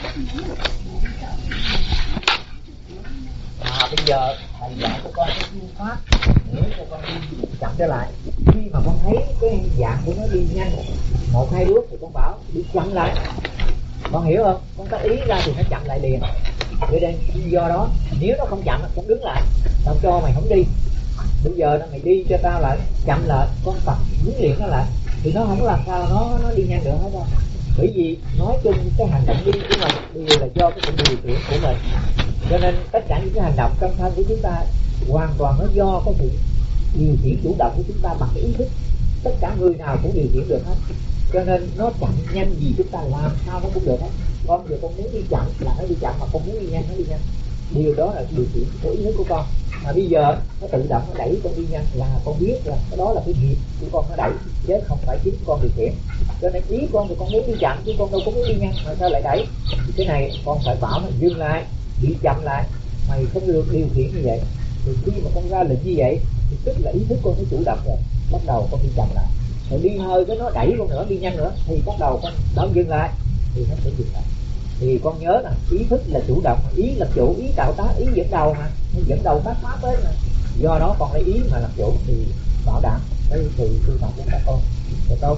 À, bây giờ thầy dạy cho con cái phương pháp để cho con đi chậm trở lại. Khi mà con thấy cái dạng của nó đi nhanh một hai bước thì con bảo đi chậm lại, con hiểu không? Con có ý ra thì nó chậm lại liền. Cho nên do đó nếu nó không chậm con đứng lại, tao cho mày không đi, bây giờ nó mày đi cho tao lại, chậm lại, con tập huấn luyện nó lại thì nó không làm sao nó nó đi nhanh được hết đâu. Bởi vì nói chung cái hành động đi của mình đều là do cái sự điều khiển của mình, cho nên tất cả những cái hành động trong thân của chúng ta hoàn toàn nó do cái sự điều khiển chủ động của chúng ta bằng cái ý thức. Tất cả người nào cũng điều khiển được hết, cho nên nó chậm nhanh gì chúng ta làm sao nó cũng được hết. Con giờ con muốn đi chậm là nó đi chậm, mà con muốn đi nhanh nó đi nhanh, điều đó là điều khiển của ý thức của con. Mà bây giờ nó tự động nó đẩy con đi nhanh là con biết là cái đó là cái nghiệp của con nó đẩy, chứ không phải chính con điều khiển. Cho nên ý con thì con muốn đi chậm chứ con đâu có muốn đi nhanh, mà sao lại đẩy? Thì cái này con phải bảo mình dừng lại, bị chậm lại, mày không được điều khiển như vậy. Thì khi mà con ra lệnh như vậy thì tức là ý thức con nó chủ động rồi, bắt đầu con đi chậm lại. Rồi đi hơi cái nó đẩy con nữa, đi nhanh nữa thì bắt đầu con đó dừng lại thì nó sẽ dừng lại. Thì con nhớ là ý thức là chủ động, ý là chủ, ý tạo tác, ý dẫn đầu mà, nó dẫn đầu tác pháp ấy mà. Do đó con lấy ý mà làm chủ thì bảo đảm cái sự tu tập của các con sẽ tốt.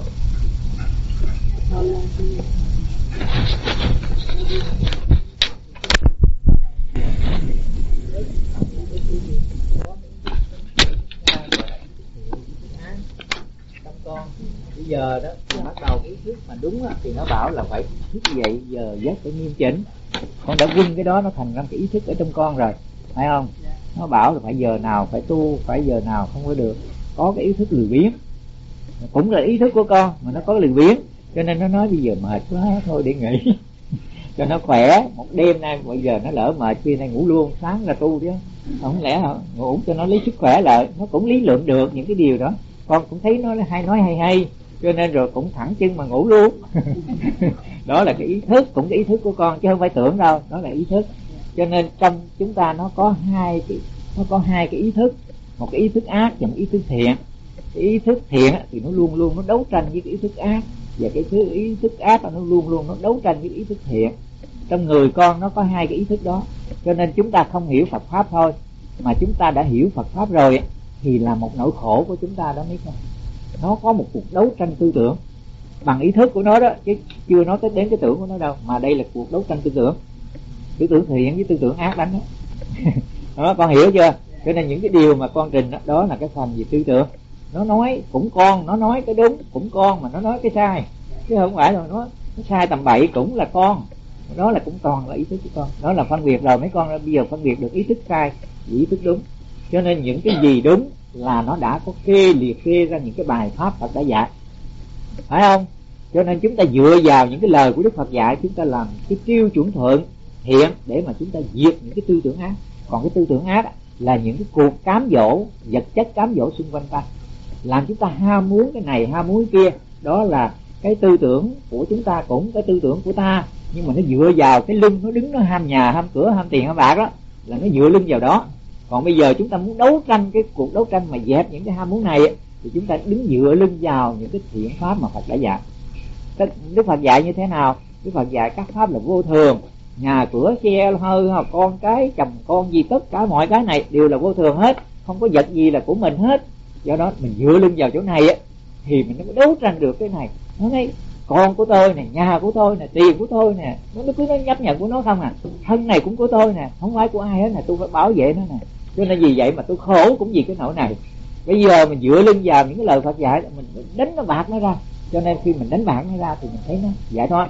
Con bây giờ đó bắt đầu ý thức mà đúng á, thì nó bảo là phải thức dậy giờ giấc phải nghiêm chỉnh. Con đã quân cái đó nó thành ra cái ý thức ở trong con rồi, phải không? Nó bảo là phải giờ nào phải tu, phải giờ nào không có được. Có cái ý thức lười biếng cũng là ý thức của con mà nó có lười biếng, cho nên nó nói bây giờ mệt quá thôi để nghỉ cho nó khỏe. Một đêm nay bây giờ nó lỡ mệt kia nay ngủ luôn, sáng ra tu chứ không lẽ hả? Ngủ cho nó lấy sức khỏe lại. Nó cũng lý luận được những cái điều đó, con cũng thấy nó hay nói hay hay, cho nên rồi cũng thẳng chân mà ngủ luôn đó là cái ý thức, cũng cái ý thức của con chứ không phải tưởng đâu, đó là ý thức. Cho nên trong chúng ta nó có hai cái nó có hai cái ý thức, một cái ý thức ác và một ý thức thiện. Cái ý thức thiện thì nó luôn luôn nó đấu tranh với cái ý thức ác, và cái thứ ý thức ác nó luôn luôn nó đấu tranh với ý thức thiện. Trong người con nó có hai cái ý thức đó, cho nên chúng ta không hiểu Phật pháp thôi, mà chúng ta đã hiểu Phật pháp rồi thì là một nỗi khổ của chúng ta đó mấy con. Nó có một cuộc đấu tranh tư tưởng bằng ý thức của nó đó, chứ chưa nói tới đến cái tưởng của nó đâu, mà đây là cuộc đấu tranh tư tưởng, tư tưởng thiện với tư tưởng ác đánh đó. Đó, con hiểu chưa? Cho nên những cái điều mà con trình đó, đó là cái phần về tư tưởng. Nó nói cũng con, nó nói cái đúng cũng con, mà nó nói cái sai, chứ không phải là nó, nó sai tầm bậy cũng là con. Đó là cũng toàn là ý thức của con. Đó là phân biệt rồi mấy con bây giờ phân biệt được ý thức sai và ý thức đúng. Cho nên những cái gì đúng là nó đã có kê liệt kê ra những cái bài pháp Phật đã dạy, phải không? Cho nên chúng ta dựa vào những cái lời của Đức Phật dạy, chúng ta làm cái tiêu chuẩn thuận thiện để mà chúng ta diệt những cái tư tưởng ác. Còn cái tư tưởng ác là những cái cuộc cám dỗ, vật chất cám dỗ xung quanh ta, làm chúng ta ham muốn cái này ham muốn cái kia. Đó là cái tư tưởng của chúng ta, cũng cái tư tưởng của ta, nhưng mà nó dựa vào cái lưng, nó đứng nó ham nhà ham cửa ham tiền ham bạc đó, là nó dựa lưng vào đó. Còn bây giờ chúng ta muốn đấu tranh cái cuộc đấu tranh mà dẹp những cái ham muốn này thì chúng ta đứng dựa lưng vào những cái thiện pháp mà Phật đã dạy. Đức Phật dạy như thế nào? Đức Phật dạy các pháp là vô thường, nhà cửa xe hơi con cái chồng con gì, tất cả mọi cái này đều là vô thường hết, không có vật gì là của mình hết. Do đó mình dựa lưng vào chỗ này á thì mình mới đấu tranh được cái này. Nó nói con của tôi nè, nhà của tôi nè, tiền của tôi nè, nó cứ nó chấp nhận của nó không à. Thân này cũng của tôi nè, không phải của ai hết nè, tôi phải bảo vệ nó nè. Cho nên vì vậy mà tôi khổ cũng vì cái nỗi này. Bây giờ mình dựa lưng vào những cái lời Phật dạy, mình đánh nó bạc nó ra. Cho nên khi mình đánh bạc nó ra thì mình thấy nó giải thoát.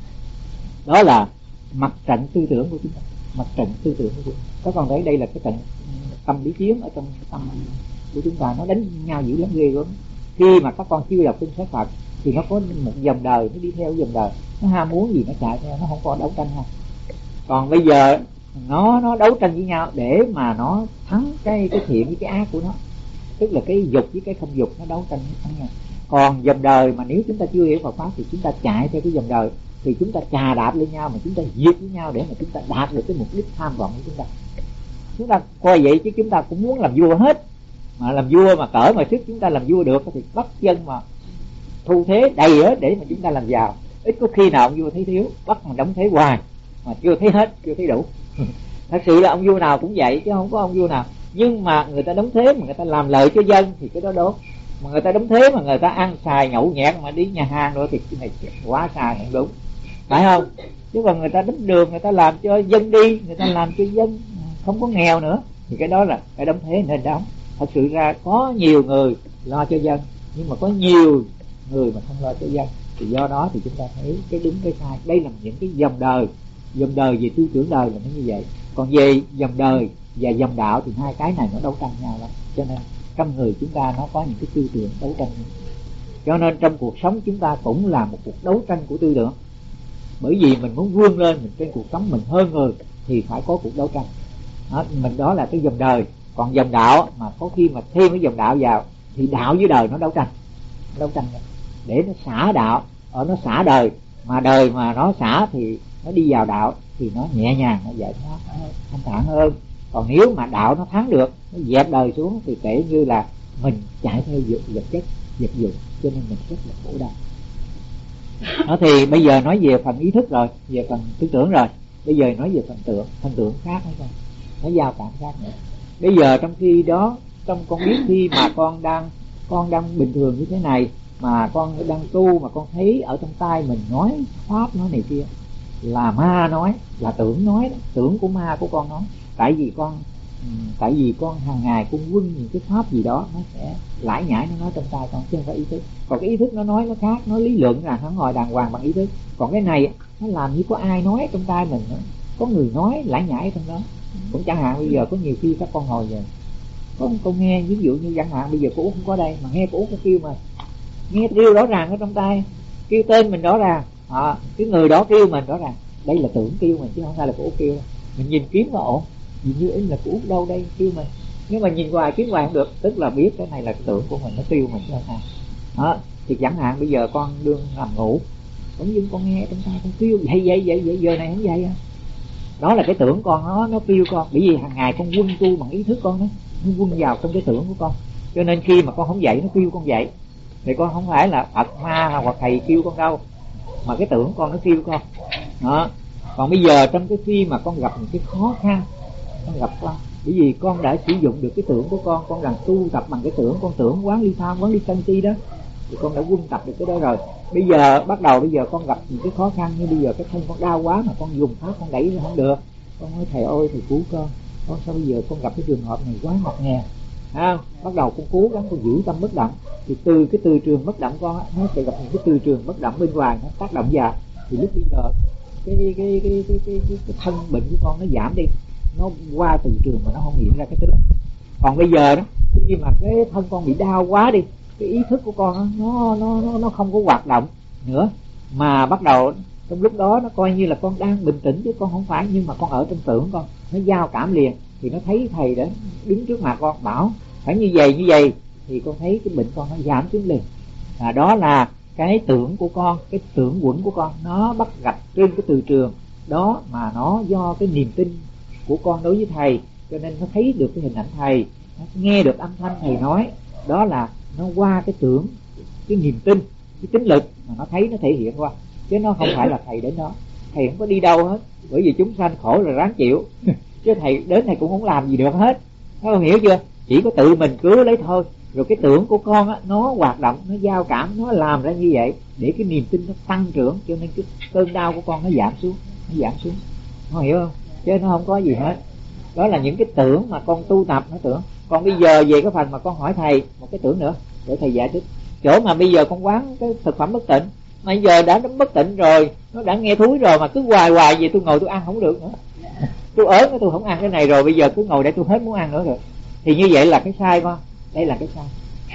Đó là mặt trận tư tưởng của chúng ta, mặt trận tư tưởng của chúng ta. Các con thấy đây là cái trận tâm lý chiến ở trong tâm của chúng ta, nó đánh nhau dữ lắm, ghê lắm. Khi mà các con chưa đọc kinh sách Phật thì nó có một dòng đời, nó đi theo dòng đời, nó ham muốn gì nó chạy theo, nó không có đấu tranh ha. Còn bây giờ nó nó đấu tranh với nhau để mà nó thắng cái cái thiện với cái ác của nó, tức là cái dục với cái không dục nó đấu tranh với nhau. Còn dòng đời mà nếu chúng ta chưa hiểu Phật pháp thì chúng ta chạy theo cái dòng đời, thì chúng ta chà đạp lên nhau mà chúng ta giết với nhau để mà chúng ta đạt được cái mục đích tham vọng của chúng ta. Chúng ta coi vậy chứ chúng ta cũng muốn làm vua hết, mà làm vua mà cỡ mà sức chúng ta làm vua được thì bắt dân mà thu thế đầy hết để mà chúng ta làm giàu. Ít có khi nào ông vua thấy thiếu, bắt mà đóng thế hoài mà chưa thấy hết, chưa thấy đủ. Thật sự là ông vua nào cũng vậy chứ không có ông vua nào. Nhưng mà người ta đóng thế mà người ta làm lợi cho dân thì cái đó đúng. Mà người ta đóng thế mà người ta ăn xài nhậu nhẹt mà đi nhà hàng rồi thì cái này quá sai không đúng, phải không? Chứ còn người ta đánh đường, người ta làm cho dân đi, người ta làm cho dân không có nghèo nữa, thì cái đó là cái đóng thế nên đóng. Thật sự ra có nhiều người lo cho dân, nhưng mà có nhiều người mà không lo cho dân, thì do đó thì chúng ta thấy cái đúng cái sai. Đây là những cái dòng đời, dòng đời về tư tưởng đời là nó như vậy. Còn về dòng đời và dòng đạo thì hai cái này nó đấu tranh nhau lắm. Cho nên trong người chúng ta nó có những cái tư tưởng đấu tranh. Cho nên trong cuộc sống chúng ta cũng là một cuộc đấu tranh của tư tưởng. Bởi vì mình muốn vươn lên, mình trên cuộc sống mình hơn người thì phải có cuộc đấu tranh. Đó, mình đó là cái dòng đời. Còn dòng đạo mà có khi mà thêm cái dòng đạo vào thì đạo với đời nó đấu tranh, đấu tranh để nó xả đạo, ở nó xả đời, mà đời mà nó xả thì nó đi vào đạo thì nó nhẹ nhàng, nó dễ nó thanh thản hơn. Còn nếu mà đạo nó thắng được, nó dẹp đời xuống thì kể như là mình chạy theo vật chất, vật dụng, cho nên mình rất là khổ đau. Nó thì bây giờ nói về phần ý thức rồi, về phần tư tưởng rồi, bây giờ nói về phần tượng, phần tượng khác hay không? Nó giao cảm khác nữa. Bây giờ trong khi đó, trong con biết khi mà con đang con đang bình thường như thế này, mà con đang tu mà con thấy ở trong tay mình nói pháp nói này kia, là ma nói, là tưởng nói đó, tưởng của ma của con nói. Tại vì con tại vì con hàng ngày con quân những cái pháp gì đó, nó sẽ lải nhải nó nói trong tay con, chứ không phải ý thức. Còn cái ý thức nó nói nó khác, nó lý luận là nó ngồi đàng hoàng bằng ý thức. Còn cái này nó làm như có ai nói trong tay mình nữa, có người nói lải nhải trong đó. Cũng chẳng hạn bây giờ có nhiều khi các con ngồi về, có con nghe ví dụ như chẳng hạn bây giờ cô Út không có đây, mà nghe cô Út có kêu, mà nghe kêu rõ ràng ở trong tay, kêu tên mình rõ ràng, à, cái người đó kêu mình rõ ràng, đây là tưởng kêu mình chứ không phải là cô Út kêu. Mình nhìn kiếm nó ổn, nhìn như ý là cô Út đâu đây kêu mình, nhưng mà nhìn hoài kiếm hoài không được, tức là biết cái này là tưởng của mình, nó kêu mình chứ không phải. Đó, thì chẳng hạn bây giờ con đương nằm ngủ, bỗng dưng con nghe trong tay con kêu vậy vậy vậy vậy giờ này không vậy à? Đó là cái tưởng con nó nó kêu con, bởi vì hàng ngày con quân tu bằng ý thức con đó, nó quân vào trong cái tưởng của con, cho nên khi mà con không dậy nó kêu con dậy. Thì con không phải là Phật ma hoặc thầy kêu con đâu, mà cái tưởng con nó kêu con. Đó. Còn bây giờ trong cái khi mà con gặp những cái khó khăn, con gặp con, bởi vì con đã sử dụng được cái tưởng của con, con đang tu tập bằng cái tưởng, con tưởng quán ly tham, quán ly sân si đó, thì con đã quân tập được cái đó rồi. Bây giờ bắt đầu bây giờ con gặp những cái khó khăn, như bây giờ cái thân con đau quá mà con dùng pháp con đẩy ra không được, con nói thầy ơi thầy cứu con, con sao bây giờ con gặp cái trường hợp này quá ngặt nghèo, à, bắt đầu con cố gắng con giữ tâm bất động, thì từ cái từ trường bất động con á, nó sẽ gặp những cái từ trường bất động bên ngoài nó tác động vào, thì lúc bây giờ cái cái cái cái cái, cái, cái, cái thân bệnh của con nó giảm đi, nó qua từ trường mà nó không hiện ra cái tức. Còn bây giờ đó, khi mà cái thân con bị đau quá đi, cái ý thức của con đó, nó nó nó nó không có hoạt động nữa, mà bắt đầu trong lúc đó nó coi như là con đang bình tĩnh chứ con không phải, nhưng mà con ở trong tưởng con, nó giao cảm liền, thì nó thấy thầy đã đứng trước mặt con bảo phải như vậy như vậy, thì con thấy cái bệnh con nó giảm xuống liền. À, đó là cái tưởng của con, cái tưởng quẩn của con nó bắt gặp trên cái từ trường đó, mà nó do cái niềm tin của con đối với thầy, cho nên nó thấy được cái hình ảnh thầy, nó nghe được âm thanh thầy nói, đó là nó qua cái tưởng, cái niềm tin, cái tính lực mà nó thấy nó thể hiện qua, chứ nó không phải là thầy đến đó. Thầy không có đi đâu hết, bởi vì chúng sanh khổ là ráng chịu chứ thầy đến thầy cũng không làm gì được hết, nó hiểu chưa? Chỉ có tự mình cứu lấy thôi. Rồi cái tưởng của con á, nó hoạt động, nó giao cảm, nó làm ra như vậy để cái niềm tin nó tăng trưởng, cho nên cái cơn đau của con nó giảm xuống, nó giảm xuống, con hiểu không? Chứ nó không có gì hết. Đó là những cái tưởng mà con tu tập nó tưởng. Còn bây giờ về cái phần mà con hỏi thầy một cái tưởng nữa để thầy giải thích. Chỗ mà bây giờ con quán cái thực phẩm bất tịnh, mà bây giờ đã bất tịnh rồi, nó đã nghe thúi rồi, mà cứ hoài hoài về tôi ngồi tôi ăn không được nữa, tôi ớn tôi không ăn cái này rồi, bây giờ cứ ngồi để tôi hết muốn ăn nữa rồi, thì như vậy là cái sai con. Đây là cái sai.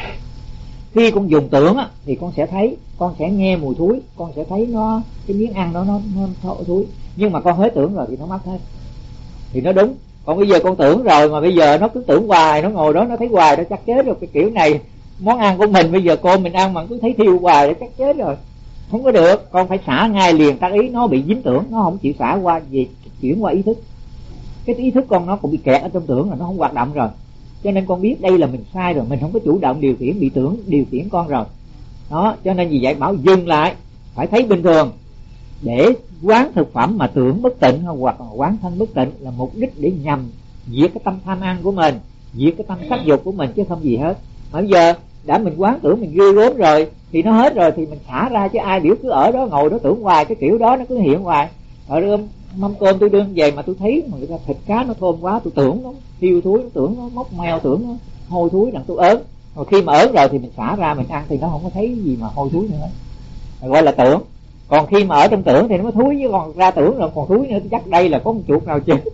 Khi con dùng tưởng á, thì con sẽ thấy, con sẽ nghe mùi thúi, con sẽ thấy nó cái miếng ăn đó nó nó thối thúi, nhưng mà con hết tưởng rồi thì nó mất hết. thì nó đúng. Còn bây giờ con tưởng rồi mà bây giờ nó cứ tưởng hoài, nó ngồi đó nó thấy hoài, nó chắc chết rồi. Cái kiểu này món ăn của mình bây giờ cô mình ăn mà cứ thấy thiêu hoài, nó chắc chết rồi, không có được. Con phải xả ngay liền, tác ý nó bị dính tưởng, nó không chịu xả qua gì, chuyển qua ý thức. Cái ý thức con nó cũng bị kẹt ở trong tưởng, là nó không hoạt động rồi. Cho nên con biết đây là mình sai rồi, mình không có chủ động điều khiển, bị tưởng điều khiển con rồi đó. Cho nên vì vậy bảo dừng lại, phải thấy bình thường. Để quán thực phẩm mà tưởng bất tịnh hoặc quán thân bất tịnh là mục đích để nhằm diệt cái tâm tham ăn của mình, diệt cái tâm sắc dục của mình, chứ không gì hết. Mà bây giờ đã mình quán tưởng mình ghê gớm rồi thì nó hết rồi thì mình xả ra, chứ ai biểu cứ ở đó ngồi đó tưởng hoài, cái kiểu đó nó cứ hiện hoài. Ở đó mâm cơm tôi đưa về mà tôi thấy mà người ta thịt cá nó thơm quá, tôi tưởng nó thiêu thúi, nó tưởng nó mốc meo, tưởng nó hôi thúi, đặng tôi ớn. Rồi khi mà ớn rồi thì mình xả ra mình ăn thì nó không có thấy gì mà hôi thúi nữa, gọi là tưởng. Còn khi mà ở trong tưởng thì nó mới thúi, chứ còn ra tưởng rồi còn thúi nữa, chắc đây là có một chuột nào chết.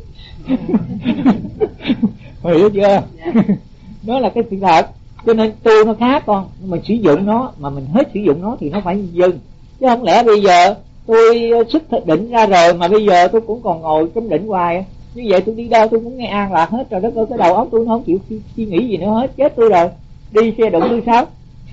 Hiểu chưa? Đó là cái sự thật. Cho nên tu nó khác con, mình sử dụng nó mà mình hết sử dụng nó thì nó phải dừng. Chứ không lẽ bây giờ tôi xuất định ra rồi mà bây giờ tôi cũng còn ngồi trong định hoài, như vậy tôi đi đâu tôi cũng nghe an lạc hết rồi. Đất ơi, cái đầu óc tôi nó không chịu suy nghĩ gì nữa hết, chết tôi rồi. Đi xe đụng tôi sao?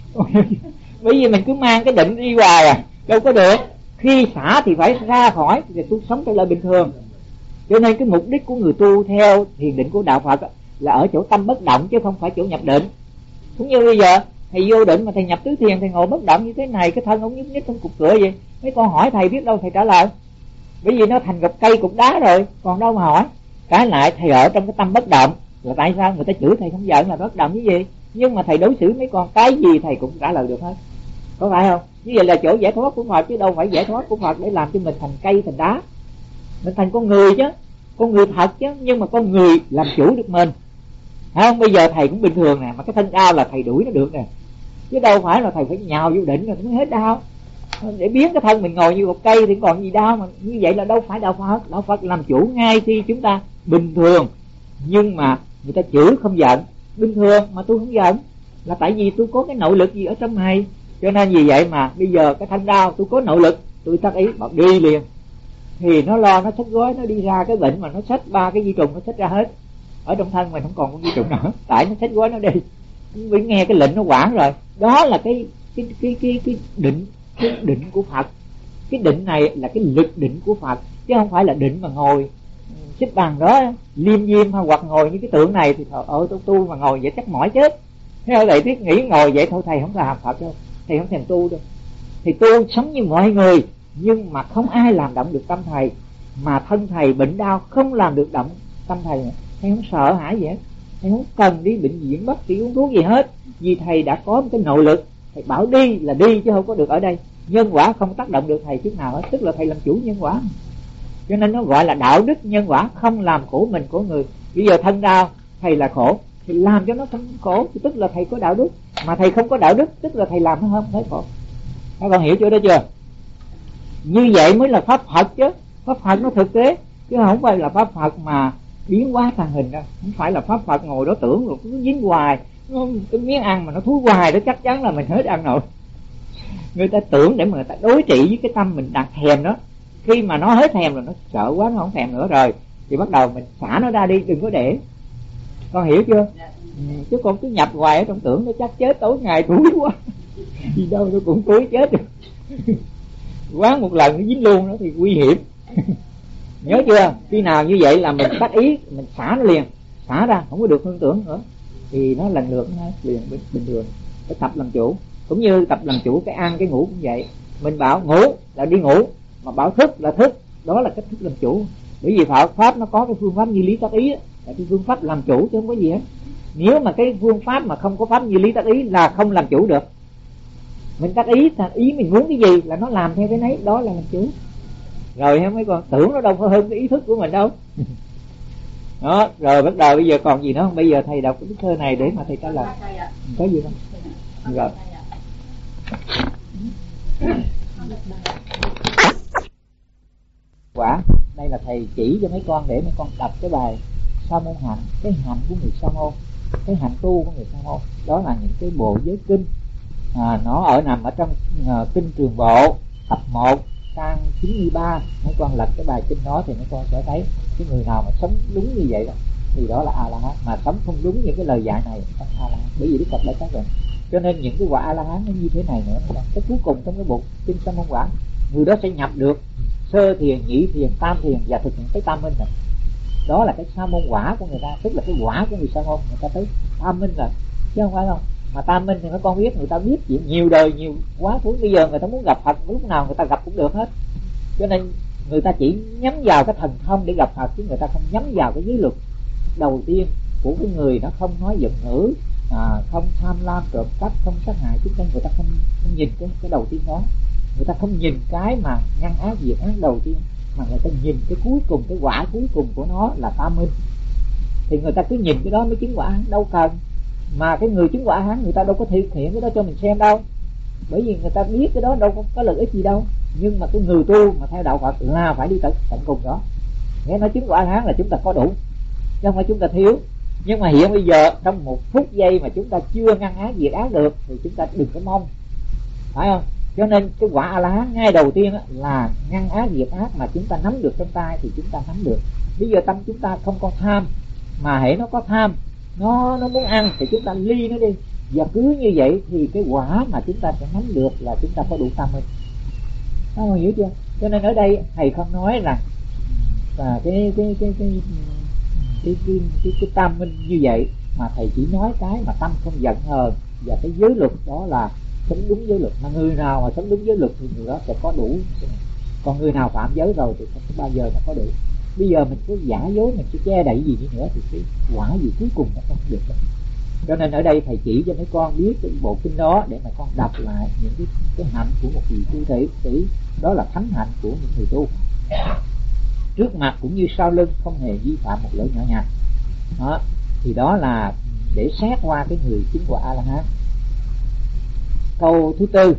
Bởi vì mình cứ mang cái định đi hoài à, đâu có được. Khi xả thì phải ra khỏi, thì tôi sống trở lại bình thường. Cho nên cái mục đích của người tu theo thiền định của đạo Phật là ở chỗ tâm bất động, chứ không phải chỗ nhập định. Cũng như bây giờ thầy vô định mà thầy nhập tứ thiền, thầy ngồi bất động như thế này, cái thân ông nhúc nhích trong cục cửa vậy, mấy con hỏi thầy biết đâu thầy trả lời, bởi vì nó thành gập cây cục đá rồi, còn đâu mà hỏi. Cái lại thầy ở trong cái tâm bất động là tại sao người ta chửi thầy không giận là bất động cái gì, nhưng mà thầy đối xử mấy con cái gì thầy cũng trả lời được hết, có phải không? Như vậy là chỗ giải thoát của Phật, chứ đâu phải giải thoát của Phật để làm cho mình thành cây thành đá. Mình thành con người chứ, con người thật chứ, nhưng mà con người làm chủ được mình, phải không? Bây giờ thầy cũng bình thường nè, mà cái thân đau là thầy đuổi nó được nè, chứ đâu phải là thầy phải nhào vô đỉnh rồi nó mới hết đau. Để biến cái thân mình ngồi như một cây thì còn gì đau. Mà như vậy là đâu phải đạo Phật. Đạo Phật làm chủ ngay khi chúng ta bình thường, nhưng mà người ta chửi không giận. Bình thường mà tôi không giận là tại vì tôi có cái nội lực gì ở trong này. Cho nên vì vậy mà bây giờ cái thân đau tôi có nội lực, tôi tác ý bảo đi liền, thì nó lo nó xách gói nó đi ra cái bệnh mà nó xách ba cái vi trùng nó xách ra hết. Ở trong thân mình không còn con vi trùng nữa, tại nó xách gói nó đi. Mới nghe cái lệnh nó quản rồi. Đó là cái cái cái cái cái định, cái định của Phật. Cái định này là cái lực định của Phật, chứ không phải là định mà ngồi xếp bằng đó liêm diêm hay hoặc ngồi như cái tượng này thì thôi ơi tôi tu mà ngồi vậy chắc mỏi chết. Thế ở đây thiết nghĩ ngồi vậy thôi, thầy không làm Phật đâu, thầy không thèm tu đâu. Thầy tu sống như mọi người, nhưng mà không ai làm động được tâm thầy. Mà thân thầy bệnh đau không làm được động tâm thầy nữa. Thầy không sợ hãi gì hết, thầy không cần đi bệnh viện bác sĩ uống thuốc gì hết, vì thầy đã có một cái nội lực. Thầy bảo đi là đi, chứ không có được ở đây. Nhân quả không tác động được thầy chút nào hết, tức là thầy làm chủ nhân quả. Cho nên nó gọi là đạo đức nhân quả, không làm khổ mình khổ người. Bây giờ thân đau thầy là khổ, thì làm cho nó không khổ, thì tức là thầy có đạo đức. Mà thầy không có đạo đức, tức là thầy làm nó không thấy khổ. Các bạn hiểu chưa đó chưa? Như vậy mới là pháp Phật chứ. Pháp Phật nó thực tế, chứ không phải là pháp Phật mà biến hóa thành hình đâu. Không phải là pháp Phật ngồi đó tưởng rồi cứ dính hoài, nó, cái miếng ăn mà nó thúi hoài đó chắc chắn là mình hết ăn rồi. Người ta tưởng để mà người ta đối trị với cái tâm mình đặt thèm đó. Khi mà nó hết thèm rồi, nó sợ quá nó không thèm nữa rồi, thì bắt đầu mình xả nó ra đi, đừng có để. Con hiểu chưa? Ừ, chứ con cứ nhập hoài ở trong tưởng nó chắc chết tối ngày túi quá. Đi đâu nó cũng túi chết được. Quán một lần nó dính luôn đó thì nguy hiểm. Nhớ chưa? Khi nào như vậy là mình bắt ý, mình xả nó liền, xả ra không có được hương tưởng nữa, thì nó lần lượt nó liền bình thường. Phải tập làm chủ, cũng như tập làm chủ cái ăn cái ngủ cũng vậy. Mình bảo ngủ là đi ngủ, mà bảo thức là thức, đó là cách thức làm chủ. Bởi vì Phật pháp nó có cái phương pháp như lý tác ý, là cái phương pháp làm chủ chứ không có gì hết. Nếu mà cái phương pháp mà không có pháp như lý tác ý là không làm chủ được. Mình tác ý, ý mình muốn cái gì là nó làm theo cái nấy, đó là làm chủ. Rồi mấy con tưởng nó đâu có hơn cái ý thức của mình đâu. Đó, rồi bắt đầu bây giờ còn gì nữa không? Bây giờ thầy đọc cái bức thơ này để mà thầy trả lời. Có gì không? Rồi. Quả, đây là thầy chỉ cho mấy con để mấy con đọc cái bài Sa môn hạnh, cái hạnh của người Sa môn, cái hạnh tu của người Sa môn. Đó là những cái bộ giới kinh, à, nó ở nằm ở trong uh, kinh Trường Bộ tập một trang chín mươi ba. Mấy con lật cái bài kinh đó thì mấy con sẽ thấy Cái người nào mà sống đúng như vậy đó thì đó là A La Hán, mà sống không đúng những cái lời dạy này không A La Hán. Bởi vì Đức Phật đã xác định. Cho nên những cái quả A La Hán nó như thế này nữa. Cái cuối cùng trong cái bộ kinh Sa môn quả, người đó sẽ nhập được sơ thiền, nhị thiền, tam thiền và thực hiện cái tam minh này. Đó là cái sa môn quả của người ta, tức là cái quả của người sa môn, người ta tới tam minh rồi, chứ không phải không. Mà tam minh thì mấy con biết, người ta biết chuyện nhiều đời nhiều quá khứ, bây giờ người ta muốn gặp Phật lúc nào người ta gặp cũng được hết. Cho nên người ta chỉ nhắm vào cái thần thông để gặp Phật, chứ người ta không nhắm vào cái giới luật đầu tiên của cái người nó không nói giận ngữ, à, không tham lam trộm cắp, không sát hại. Chúng ta người ta không, không nhìn cái cái đầu tiên đó, người ta không nhìn cái mà ngăn ác diệt ác đầu tiên, mà người ta nhìn cái cuối cùng, cái quả cuối cùng của nó là tam minh. Thì người ta cứ nhìn cái đó mới chứng quả hán, đâu cần. Mà cái người chứng quả hán người ta đâu có thực hiện cái đó cho mình xem đâu, bởi vì người ta biết cái đó đâu có, có lợi ích gì đâu. Nhưng mà cái người tu mà theo đạo Phật là phải đi tận tận cùng đó. Nghe nói chứng quả hán là chúng ta có đủ, chứ không phải chúng ta thiếu. Nhưng mà hiện bây giờ trong một phút giây mà chúng ta chưa ngăn ác diệt ác được thì chúng ta đừng có mong, phải không? Cho nên cái quả A La Hán ngay đầu tiên là ngăn ác diệt ác, mà chúng ta nắm được trong tay thì chúng ta nắm được. Bây giờ tâm chúng ta không có tham, mà hễ nó có tham, nó nó muốn ăn thì chúng ta ly nó đi, và cứ như vậy thì cái quả mà chúng ta sẽ nắm được là chúng ta có đủ tam minh. Các bạn hiểu chưa? Cho nên ở đây thầy không nói rằng và cái cái cái cái cái cái, cái, cái tam minh như vậy, mà thầy chỉ nói cái mà tâm không giận hờn và cái giới luật, đó là sống đúng giới luật. Mà người nào mà sống đúng giới luật thì người đó sẽ có đủ, còn người nào phạm giới rồi thì không bao giờ mà có đủ. Bây giờ mình cứ giả dối, mình cứ che đậy gì đi nữa thì cái quả gì cuối cùng nó không được đâu. Cho nên ở đây thầy chỉ cho mấy con biết cái bộ kinh đó để mà con đọc lại những cái, cái hạnh của một vị tu thể sĩ, đó là thánh hạnh của những người tu. Trước mặt cũng như sau lưng không hề vi phạm một lỗi nhỏ nhặt. Đó, thì đó là để xét qua cái người chứng quả A La Hán. Câu thứ tư,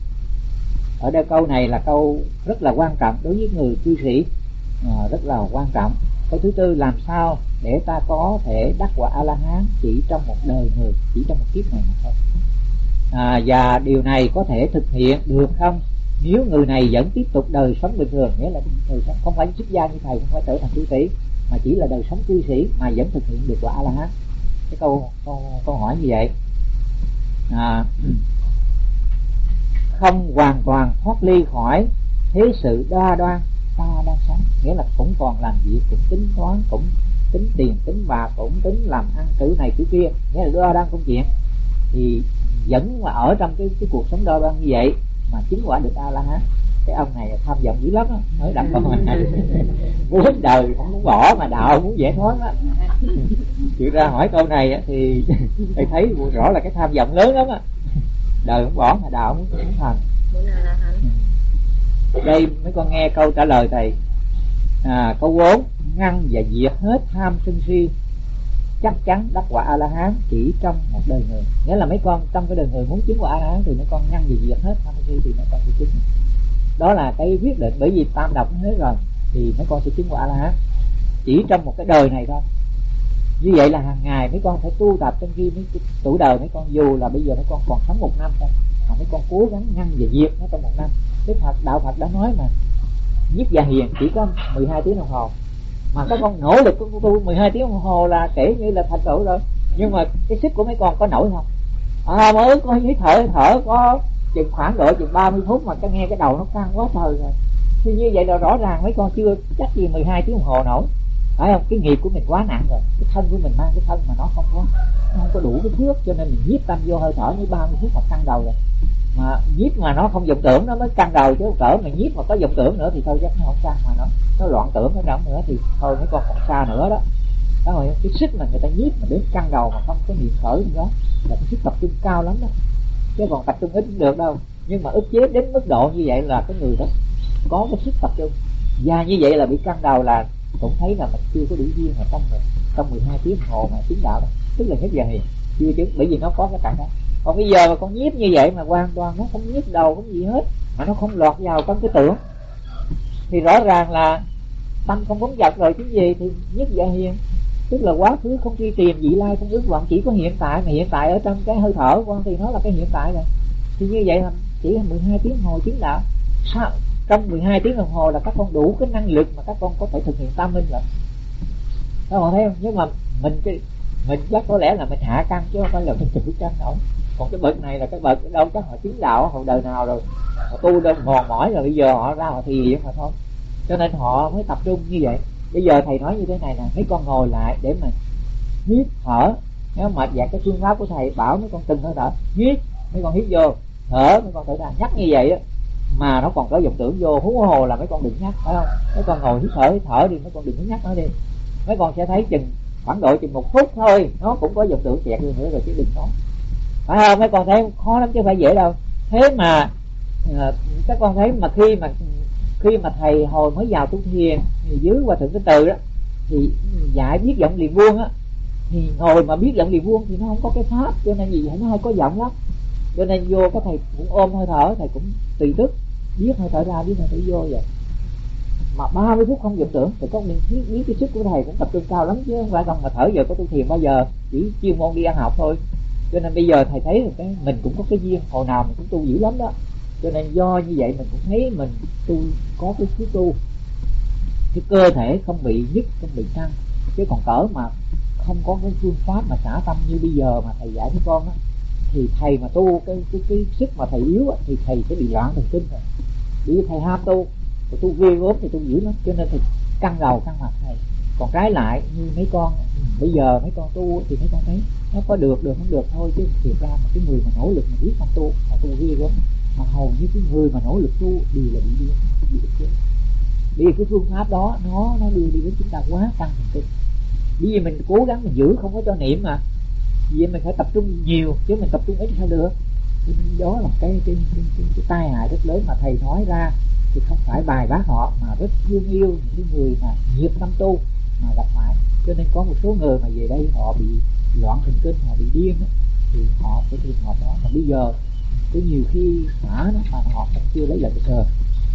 ở đây câu này là câu rất là quan trọng đối với người cư sĩ, à, rất là quan trọng. Câu thứ tư, làm sao để ta có thể đắc quả A La Hán chỉ trong một đời người, chỉ trong một kiếp này mà thôi. À, và điều này có thể thực hiện được không nếu người này vẫn tiếp tục đời sống bình thường, nghĩa là đời sống không phải xuất gia như thầy, không phải trở thành cư sĩ, mà chỉ là đời sống cư sĩ mà vẫn thực hiện được quả A La Hán. Cái câu câu câu hỏi như vậy. À, không hoàn toàn thoát ly khỏi thế sự đa đoan ta đang sống, nghĩa là cũng còn làm việc, cũng tính toán, cũng tính tiền tính bạc, cũng tính làm ăn cử này cử kia, nghĩa là đa đoan công chuyện, thì vẫn mà ở trong cái cái cuộc sống đa đoan như vậy mà chứng quả được A La Hán. Cái ông này tham vọng dữ lắm á, mới đặt câu này muốn đời không muốn bỏ mà đạo muốn giải thoát á. Chịu ra hỏi câu này thì thầy thấy rõ là cái tham vọng lớn lắm á, đời không bỏ mà đạo muốn, muốn thành. Đây mấy con nghe câu trả lời thầy. À, câu bốn, ngăn và diệt hết tham sân si, chắc chắn đắc quả A La Hán chỉ trong một đời người. Nghĩa là mấy con trong cái đời người muốn chứng quả A La Hán thì mấy con ngăn và diệt hết tham sân si thì mấy con sẽ chứng. Đó là cái quyết định, bởi vì tam độc hết rồi thì mấy con sẽ chứng quả A La Hán chỉ trong một cái đời này thôi. Như vậy là hàng ngày mấy con phải tu tập, trong khi mấy tuổi đời mấy con dù là bây giờ mấy con còn sống một năm thôi, mà mấy con cố gắng ngăn và diệt nó trong một năm. Đức Phật, đạo Phật đã nói mà Nhiếp Dạ Hiền chỉ có mười hai tiếng đồng hồ, mà các con nỗ lực của tu mười hai tiếng đồng hồ là kể như là thành tựu rồi. Nhưng mà cái sức của mấy con có nổi không? À, mới có hít thở thở có chừng khoảng độ chừng ba mươi phút mà cái nghe cái đầu nó căng quá trời rồi. Thì như vậy là rõ ràng mấy con chưa chắc gì mười hai tiếng đồng hồ nổi, phải không? Cái nghiệp của mình quá nặng rồi, cái thân của mình mang cái thân mà nó không có nó không có đủ cái phước, cho nên mình nhiếp tâm vô hơi thở như ba mươi phút mà căng đầu rồi. Mà nhiếp mà nó không vọng tưởng nó mới căng đầu, chứ cỡ mà nhiếp mà có vọng tưởng nữa thì thôi chắc nó không căng, mà nó nó loạn tưởng nó động nữa thì thôi mấy con còn xa nữa đó. Đó rồi, cái sức mà người ta nhiếp mà đến căng đầu mà không có niệm khởi gì đó là cái sức tập trung cao lắm đó, chứ còn tập trung ít cũng được đâu. Nhưng mà ức chế đến mức độ như vậy là cái người đó có cái sức tập trung, và như vậy là bị căng đầu là cũng thấy là mình chưa có đủ duyên mà trong trong mười hai tiếng đồng hồ mà chứng đạo đó, tức là Nhiếp Dạ Hiền chưa chứng, bởi vì nó có cái cảnh đó. Còn bây giờ mà con nhiếp như vậy mà hoàn toàn nó không nhiếp đầu không gì hết, mà nó không lọt vào trong cái tưởng, thì rõ ràng là tâm không phóng dật rồi chứ gì. Thì Nhiếp Dạ Hiền tức là quá khứ không truy tìm, vị lai không ước vọng, chỉ có hiện tại, mà hiện tại ở trong cái hơi thở con thì nó là cái hiện tại rồi. Thì như vậy là chỉ mười hai tiếng đồng hồ chứng đạo. Sao trong mười hai tiếng đồng hồ là các con đủ cái năng lực mà các con có thể thực hiện tam minh rồi. Các bạn thấy không? Nhưng mà mình cái mình chắc có lẽ là mình hạ căn chứ không phải là mình tự căn nổi. Còn cái bậc này là cái bậc đâu chắc họ chứng đạo hồi đời nào rồi, họ tu đâu mòn mỏi rồi, bây giờ họ ra họ thì hiện mà thôi, cho nên họ mới tập trung như vậy. Bây giờ thầy nói như thế này nè, mấy con ngồi lại để mà hít thở. Nếu mệt dạng cái phương pháp của thầy bảo mấy con từng hơi thở, hít mấy con hít vô, thở mấy con thở ra, nhắc như vậy á mà nó còn có vọng tưởng vô, hú hồ là mấy con đừng nhắc, phải không? Mấy con ngồi hít thở hít thở đi, mấy con đừng có nhắc nó đi. Mấy con sẽ thấy chừng khoảng độ chừng một phút thôi nó cũng có vọng tưởng kẹt nữa rồi chứ đừng nói, phải không? Mấy con thấy khó lắm chứ phải dễ đâu. Thế mà à, các con thấy mà khi mà khi mà thầy hồi mới vào tu thiền thì dưới Hòa Thượng Tinh Từ đó thì dạy biết giọng liền buông á, thì ngồi mà biết giọng liền buông thì nó không có cái pháp, cho nên gì vậy, nó hơi có giọng lắm, cho nên vô các thầy cũng ôm hơi thở, thầy cũng tùy tức biết hơi thở ra biết hơi thở vô vậy. Mà ba mươi phút không vọng tưởng thì có biết, biết cái sức của thầy cũng tập trung cao lắm chứ không phải không mà thở giờ có tu thiền bao giờ, chỉ chuyên môn đi ăn học thôi. Cho nên bây giờ thầy thấy là cái mình cũng có cái duyên, hồi nào mình cũng tu dữ lắm đó, cho nên do như vậy mình cũng thấy mình tu có cái phước tu, cái cơ thể không bị nhức không bị căng. Chứ còn cỡ mà không có cái phương pháp mà xả tâm như bây giờ mà thầy dạy với con á, thì thầy mà tu cái cái cái sức mà thầy yếu á, thì thầy sẽ bị loạn thần kinh rồi. Bởi vì thầy ham tu, tu ghê gớm thì tu dữ lắm, cho nên thầy căng đầu căng mặt thầy. Còn trái lại như mấy con bây giờ mấy con tu thì mấy con thấy nó có được được không được thôi, chứ thiệt ra mà cái người mà nỗ lực mà biết không tu mà tu ghê gớm, mà hầu như cái người mà nỗ lực tu đều là bị điên, bị ức chế. Bởi vì cái phương pháp đó nó nó đưa đi đến chúng ta quá căng thần kinh. Bởi vì mình cố gắng mình giữ không có cho niệm mà, vì mình phải tập trung nhiều chứ mình tập trung ít sao được. Thì đó là cái cái, cái, cái, cái tai hại rất lớn mà thầy nói ra thì không phải bài bác họ mà rất thương yêu những cái người mà nhiệt tâm tu mà gặp phải. Cho nên có một số người mà về đây họ bị loạn thần kinh, họ bị điên đó, thì họ phải trường hợp đó. Mà bây giờ có nhiều khi xả đó mà họ cũng chưa lấy lại được thường.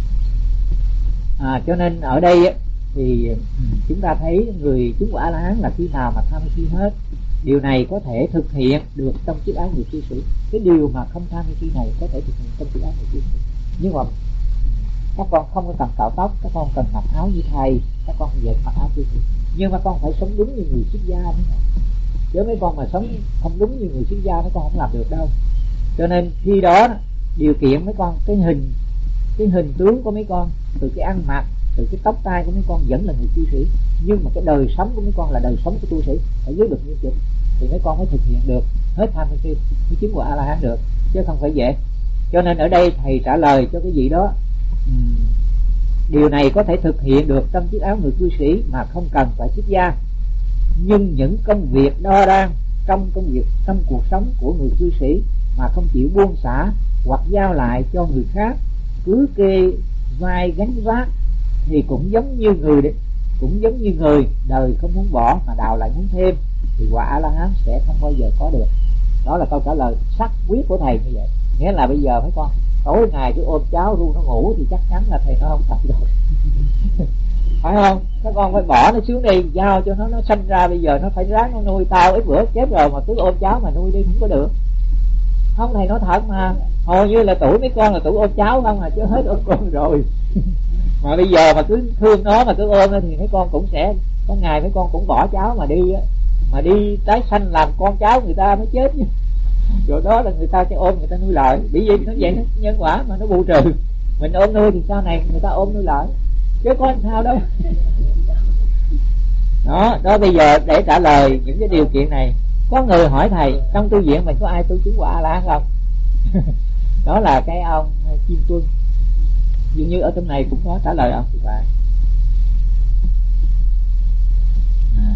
À, cho nên ở đây á, thì chúng ta thấy người chứng quả A-la-hán là khi nào mà tham si hết. Điều này có thể thực hiện được trong chiếc áo người cư sĩ. Cái điều mà không tham si này có thể thực hiện trong chiếc áo người cư sĩ. Nhưng mà các con không có cần cạo tóc, các con cần mặc áo như thầy, các con dệt mặc áo cư sĩ. Nhưng mà con phải sống đúng như người xuất gia nữa. Chứ mấy con mà sống không đúng như người xuất gia mấy con không làm được đâu. Cho nên khi đó điều kiện mấy con cái hình cái hình tướng của mấy con, từ cái ăn mặc, từ cái tóc tai của mấy con vẫn là người cư sĩ, nhưng mà cái đời sống của mấy con là đời sống của tu sĩ, phải giữ được như vậy thì mấy con mới thực hiện được hết tham si mới chứng quả A-la-hán được, chứ không phải dễ. Cho nên ở đây thầy trả lời cho cái gì đó, uhm, điều này có thể thực hiện được trong chiếc áo người cư sĩ mà không cần phải xuất gia. Nhưng những công việc đo đan trong công việc trong cuộc sống của người cư sĩ mà không chịu buông xả hoặc giao lại cho người khác, cứ kê vai gánh vác thì cũng giống như người đấy, cũng giống như người đời không muốn bỏ mà đào lại muốn thêm, thì quả A-la-hán sẽ không bao giờ có được. Đó là câu trả lời xác quyết của thầy như vậy. Nghĩa là bây giờ mấy con tối ngày cứ ôm cháu ru nó ngủ thì chắc chắn là thầy nó không tập được. Phải không? Các con phải bỏ nó xuống đi, giao cho nó, nó sanh ra bây giờ nó phải ráng nó nuôi tao ít bữa chết rồi mà cứ ôm cháu mà nuôi đi không có được. Không, thầy nói thật mà, hầu như là tuổi mấy con là tuổi ôm cháu không à, chứ hết ôm con rồi. Mà bây giờ mà cứ thương nó mà cứ ôm thì mấy con cũng sẽ có ngày mấy con cũng bỏ cháu mà đi, mà đi tái sanh làm con cháu người ta mới chết. Rồi đó là người ta sẽ ôm người ta nuôi lại, bởi vì nó vậy, nó nhân quả mà nó bù trừ. Mình ôm nuôi thì sau này người ta ôm nuôi lại, chứ có làm sao đâu. Đó, đó bây giờ để trả lời những cái điều kiện này, có người hỏi thầy trong tu viện mình có ai tu chứng quả A-la-hán không? Đó là cái ông Chim Tuân, dường như ở trong này cũng có trả lời ông thì phải. À.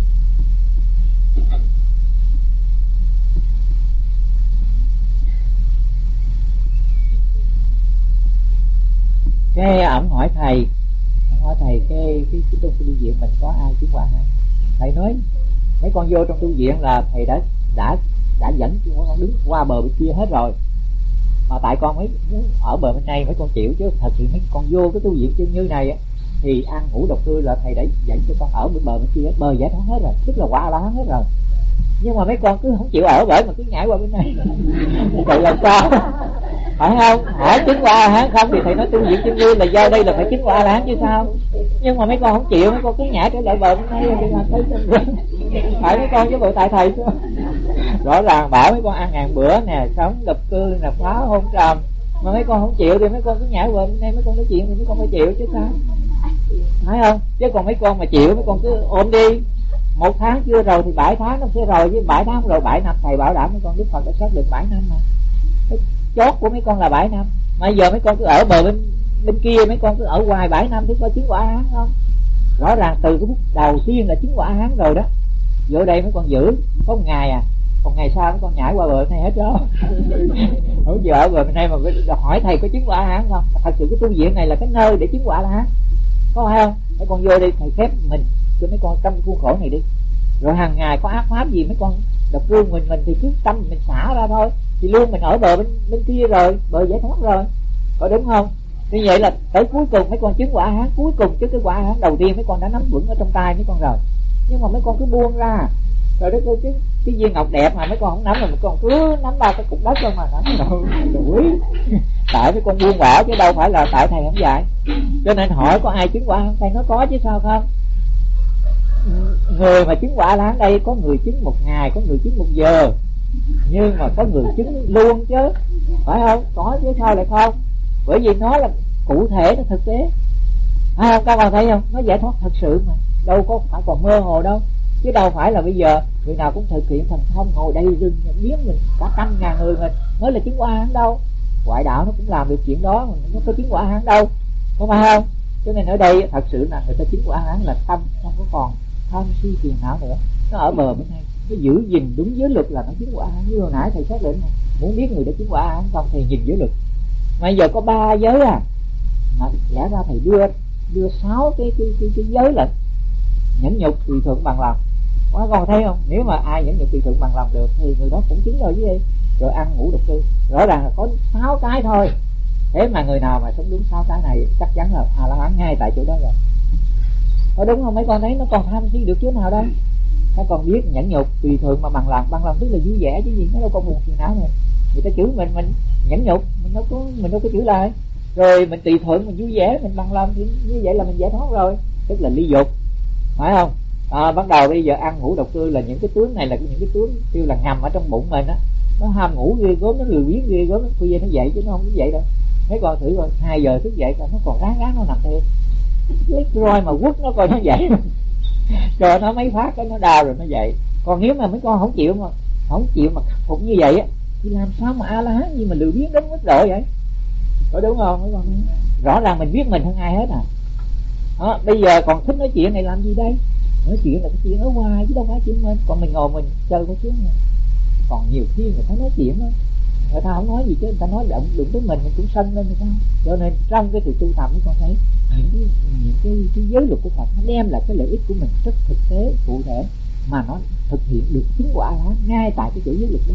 Cái ổng hỏi thầy, ổng hỏi thầy cái cái cái trong tu viện mình có ai chứng quả hay? Thầy nói mấy con vô trong tu viện là thầy đã đã đã dẫn con đứng qua bờ bên kia hết rồi, mà tại con mới muốn ở bờ bên này mấy con chịu, chứ thật sự mấy con vô cái tu viện chân như này á thì ăn ngủ độc cư là thầy đã dẫn cho con ở bên bờ bên kia, bờ giải thoát hết rồi, tức là quả A-la-hán hết rồi. Nhưng mà mấy con cứ không chịu ở bởi mà cứ nhảy qua bên này. Vậy làm sao? phải không? Hỏi chứng quả A La Hán không thì thầy nói tu viện chân nguyên là do đây là phải chứng quả A La Hán chứ sao. Nhưng mà mấy con không chịu, mấy con cứ nhảy trở lại bờ bên đây thì làm thấy phải mấy con chứ bộ tại thầy sao. Rõ ràng bảo mấy con ăn ngàn bữa nè, sống độc cư nè, phá hôn trầm, mà mấy con không chịu thì mấy con cứ nhảy bờ bên đây, mấy con nói chuyện thì mấy con phải chịu chứ sao, phải không? Chứ còn mấy con mà chịu mấy con cứ ôm đi, một tháng chưa rồi thì bảy tháng nó sẽ rồi, với bảy tháng rồi bảy năm, thầy bảo đảm mấy con Đức Phật đã xác định bảy năm mà. Cái chốt của mấy con là bảy năm, mà giờ mấy con cứ ở bờ bên bên kia, mấy con cứ ở hoài bảy năm thì có chứng quả A La Hán không? Rõ ràng từ cái phút đầu tiên là chứng quả A La Hán rồi đó. Vô đây mấy con giữ có một ngày à, còn ngày sau mấy con nhảy qua bờ bên này hết đó. Không giờ ở bờ bên này mà hỏi thầy có chứng quả A La Hán không? Thật sự cái tu viện này là cái nơi để chứng quả A La Hán, có phải không? Mấy con vô đi, thầy khép mình cho mấy con trong khuôn khổ này đi, rồi hàng ngày có ác pháp gì mấy con độc cư mình mình thì cứ tâm mình xả ra thôi, thì luôn mình ở bờ bên bên kia rồi, bờ giải thoát rồi, có đúng không? Như vậy là tới cuối cùng mấy con chứng quả A La Hán cuối cùng, chứ cái quả A La Hán đầu tiên mấy con đã nắm vững ở trong tay mấy con rồi, nhưng mà mấy con cứ buông ra rồi đó. Cái cái, cái viên ngọc đẹp mà mấy con không nắm, là mấy con cứ nắm ba cái cục đất thôi mà nắm đâu quý. Tại mấy con buông quả chứ đâu phải là tại thầy không dạy. Cho nên hỏi có ai chứng quả không, thầy nói có chứ sao không. Người mà chứng quả A La Hán đây có người chứng một ngày, có người chứng một giờ, nhưng mà có người chứng luôn chứ, phải không? Có chứ sao lại không? Bởi vì nó là cụ thể, nó thực tế, phải không? Các bạn thấy không? Nó giải thoát thật sự mà, đâu có phải còn mơ hồ đâu. Chứ đâu phải là bây giờ người nào cũng thực hiện thần thông ngồi đây rừng biến mình cả trăm ngàn người mình mới là chứng quả A La Hán đâu. Ngoại đạo nó cũng làm được chuyện đó mà nó có chứng quả A La Hán đâu, có phải không? Cho nên ở đây thật sự là người ta chứng quả A La Hán là tâm không có còn tham si phiền não nữa, nó ở bờ bên này, nó giữ gìn đúng giới luật là nó chứng quả A La Hán. Như hồi nãy thầy xác định này, muốn biết người đã chứng quả A La Hán không thì nhìn giới luật. Mà giờ có ba giới à, mà lẽ ra thầy đưa đưa sáu cái cái cái, cái giới là nhẫn nhục, tùy thuận, bằng lòng. Có con thấy không? Nếu mà ai nhẫn nhục tùy thuận bằng lòng được thì người đó cũng chứng rồi chứ gì. Rồi ăn ngủ độc cư, rõ ràng là có sáu cái thôi. Thế mà người nào mà sống đúng sáu cái này chắc chắn là A La Hán ngay tại chỗ đó rồi. Có đúng không? Mấy con thấy nó còn tham si được chỗ nào đâu. Nó còn biết nhẫn nhục tùy thuận mà bằng lòng. Bằng lòng tức là vui vẻ chứ gì, nó đâu có buồn phiền não này. Người ta chửi mình mình nhẫn nhục, mình đâu có mình đâu có chửi lại. Rồi mình tùy thuận, mình vui vẻ, mình bằng lòng thì như vậy là mình giải thoát rồi, tức là ly dục, phải không? À, bắt đầu bây giờ ăn ngủ độc cư là những cái tướng này là những cái tướng kêu là ngầm ở trong bụng mình á, nó ham ngủ ghê gớm, nó lười biếng ghê gớm, khuya nó dậy chứ nó không có dậy đâu. Mấy con thử coi, hai giờ thức dậy nó còn ráng ráng nó nằm thêm, lấy roi mà quất nó coi nó dậy. Cho nó mấy phát cái nó đau rồi nó dậy. Còn nếu mà mấy con không chịu mà không chịu mà khắc phục như vậy á thì làm sao mà A La Hán gì mà lười biếng đến mức độ vậy, có đúng không? Mấy con rõ ràng mình biết mình hơn ai hết à. Đó, bây giờ còn thích nói chuyện này làm gì đây? Nói chuyện là cái chuyện ở ngoài chứ đâu phải chuyện mình. Còn mình ngồi mình chơi có chuyện này. Còn nhiều khi người ta nói chuyện đó, người ta không nói gì chứ người ta nói đụng đụng tới mình mình cũng sân lên người ta. Cho nên trong cái sự tu tập mấy con thấy những cái những cái, cái giới luật của Phật nó đem lại cái lợi ích của mình rất thực tế cụ thể, mà nó thực hiện được chứng quả A La Hán ngay tại cái chỗ giới luật đó.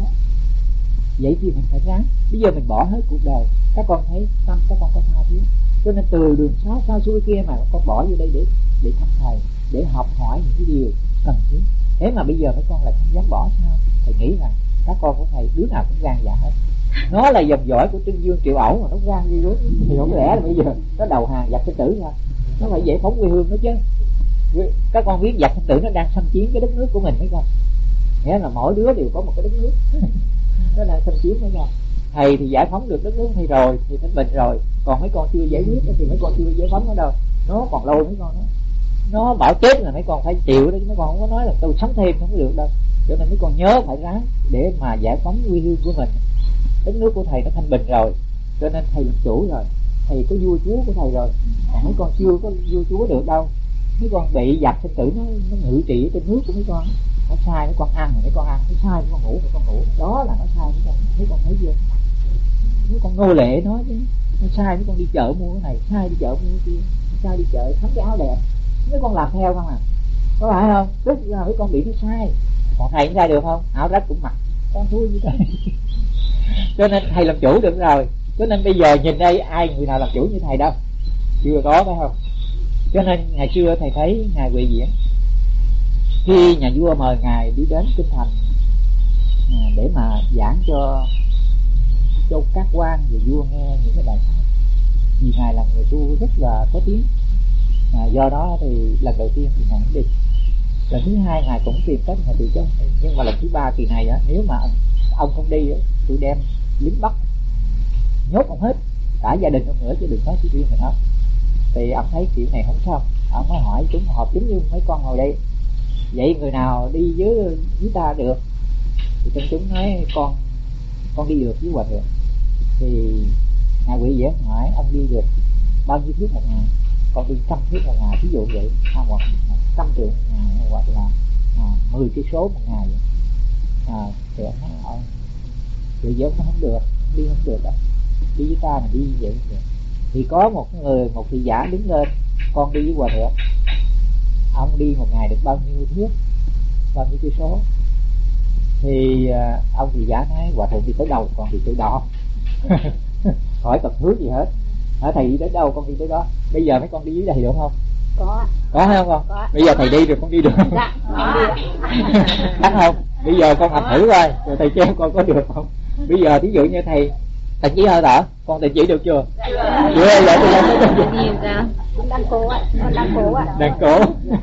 Vậy thì mình phải ráng. Bây giờ mình bỏ hết cuộc đời, các con thấy tâm các con có tha thiết, cho nên từ đường xá xa xôi kia mà con bỏ vô đây để để thăm thầy, để học hỏi những cái điều cần thiết. Thế mà bây giờ mấy con lại không dám bỏ sao? Thầy nghĩ rằng các con của thầy đứa nào cũng gan dạ hết. Nó là dòng dõi của Trưng Dương Triệu Ẩu mà nó gan đi rối thì không lẽ là bây giờ nó đầu hàng giặc sinh tử ra, nó phải giải phóng quê hương nó chứ. Các con biết giặc sinh tử nó đang xâm chiếm cái đất nước của mình mấy con, nghĩa là mỗi đứa đều có một cái đất nước nó đang xâm chiếm mấy con. Thầy thì giải phóng được đất nước thì rồi thì thanh bình rồi, còn mấy con chưa giải quyết thì mấy con chưa giải phóng nó đâu, nó còn lâu mấy con đó. Nó bảo chết là mấy con phải chịu đó, chứ mấy con không có nói là tôi sống thêm không có được đâu. Cho nên mấy con nhớ phải ráng để mà giải phóng quê hương của mình. Đất nước của thầy nó thanh bình rồi, cho nên thầy làm chủ rồi, thầy có vua chúa của thầy rồi. Còn mấy con chưa có vua chúa được đâu. Mấy con bị giặc sinh tử nó nó ngự trị trên nước của mấy con. Nó sai mấy con ăn, mấy con ăn, nó sai mấy con ngủ, mấy con ngủ. Đó là nó sai mấy con. Mấy con thấy chưa? Mấy con nô lệ nó chứ. Nó sai mấy con đi chợ mua cái này, sai đi chợ mua cái kia, sai đi chợ thấm cái áo đẹp. Mấy con làm theo không à? Có phải không? Tức là mấy con bị nó sai. Còn thầy cũng sai được không? Áo rách cũng mặc, con thua như thế. Cho nên thầy làm chủ được rồi. Cho nên bây giờ nhìn đây ai người nào làm chủ như thầy đâu, chưa có, phải không? Cho nên ngày xưa thầy thấy ngài Huệ Diễn, khi nhà vua mời ngài đi đến kinh thành để mà giảng cho Châu Cát Quan và vua nghe những cái bài pháp, vì ngài là người tu rất là có tiếng. À, do đó thì lần đầu tiên thì ngài không đi, lần thứ hai ngài cũng tìm cách ngài từ chối, nhưng mà lần thứ ba kỳ này á, nếu mà ông không đi á, tôi đem lính bắt nhốt ông hết, cả gia đình ông nữa, chứ đừng nói chỉ riêng mình ông. Thì ông thấy kiểu này không xong, ông mới hỏi chúng họp chúng như mấy con ngồi đây, vậy người nào đi với với ta được? Thì trong chúng nói con con đi được với hòa thượng. Thì ngài Quỷ Diễn hỏi ông đi được bao nhiêu thước một ngày? Con đi trăm thước một ngày, ví dụ vậy, à, hoặc trăm trượng một ngày, hoặc là à, mười cây số một ngày. À, thì ông nói ông Quỷ Diễn nó không được, đi không được đâu, đi với ta mà đi như vậy được. Thì có một người, một thị giả đứng lên, con đi với hòa thượng. Ông đi một ngày được bao nhiêu thước, bao nhiêu cây số? Thì à, ông thị giả nói hòa thượng đi tới đâu con đi tới đó. Hỏi cần thước gì hết. Hả, thầy đi tới đâu con đi tới đó. Bây giờ mấy con đi dưới thầy được không? Có. Có hay không con? Có. Bây giờ thầy đi được con đi được không? Dạ, con đi. Chắc không? Bây giờ con học thử coi, rồi thầy xem con có được không? Bây giờ thí dụ như thầy thầy chỉ hơi thở, con thầy chỉ được chưa? Chưa. Chưa, vậy thì không có được. Cũng đang cố ạ, con đang cố ạ. Đang cố.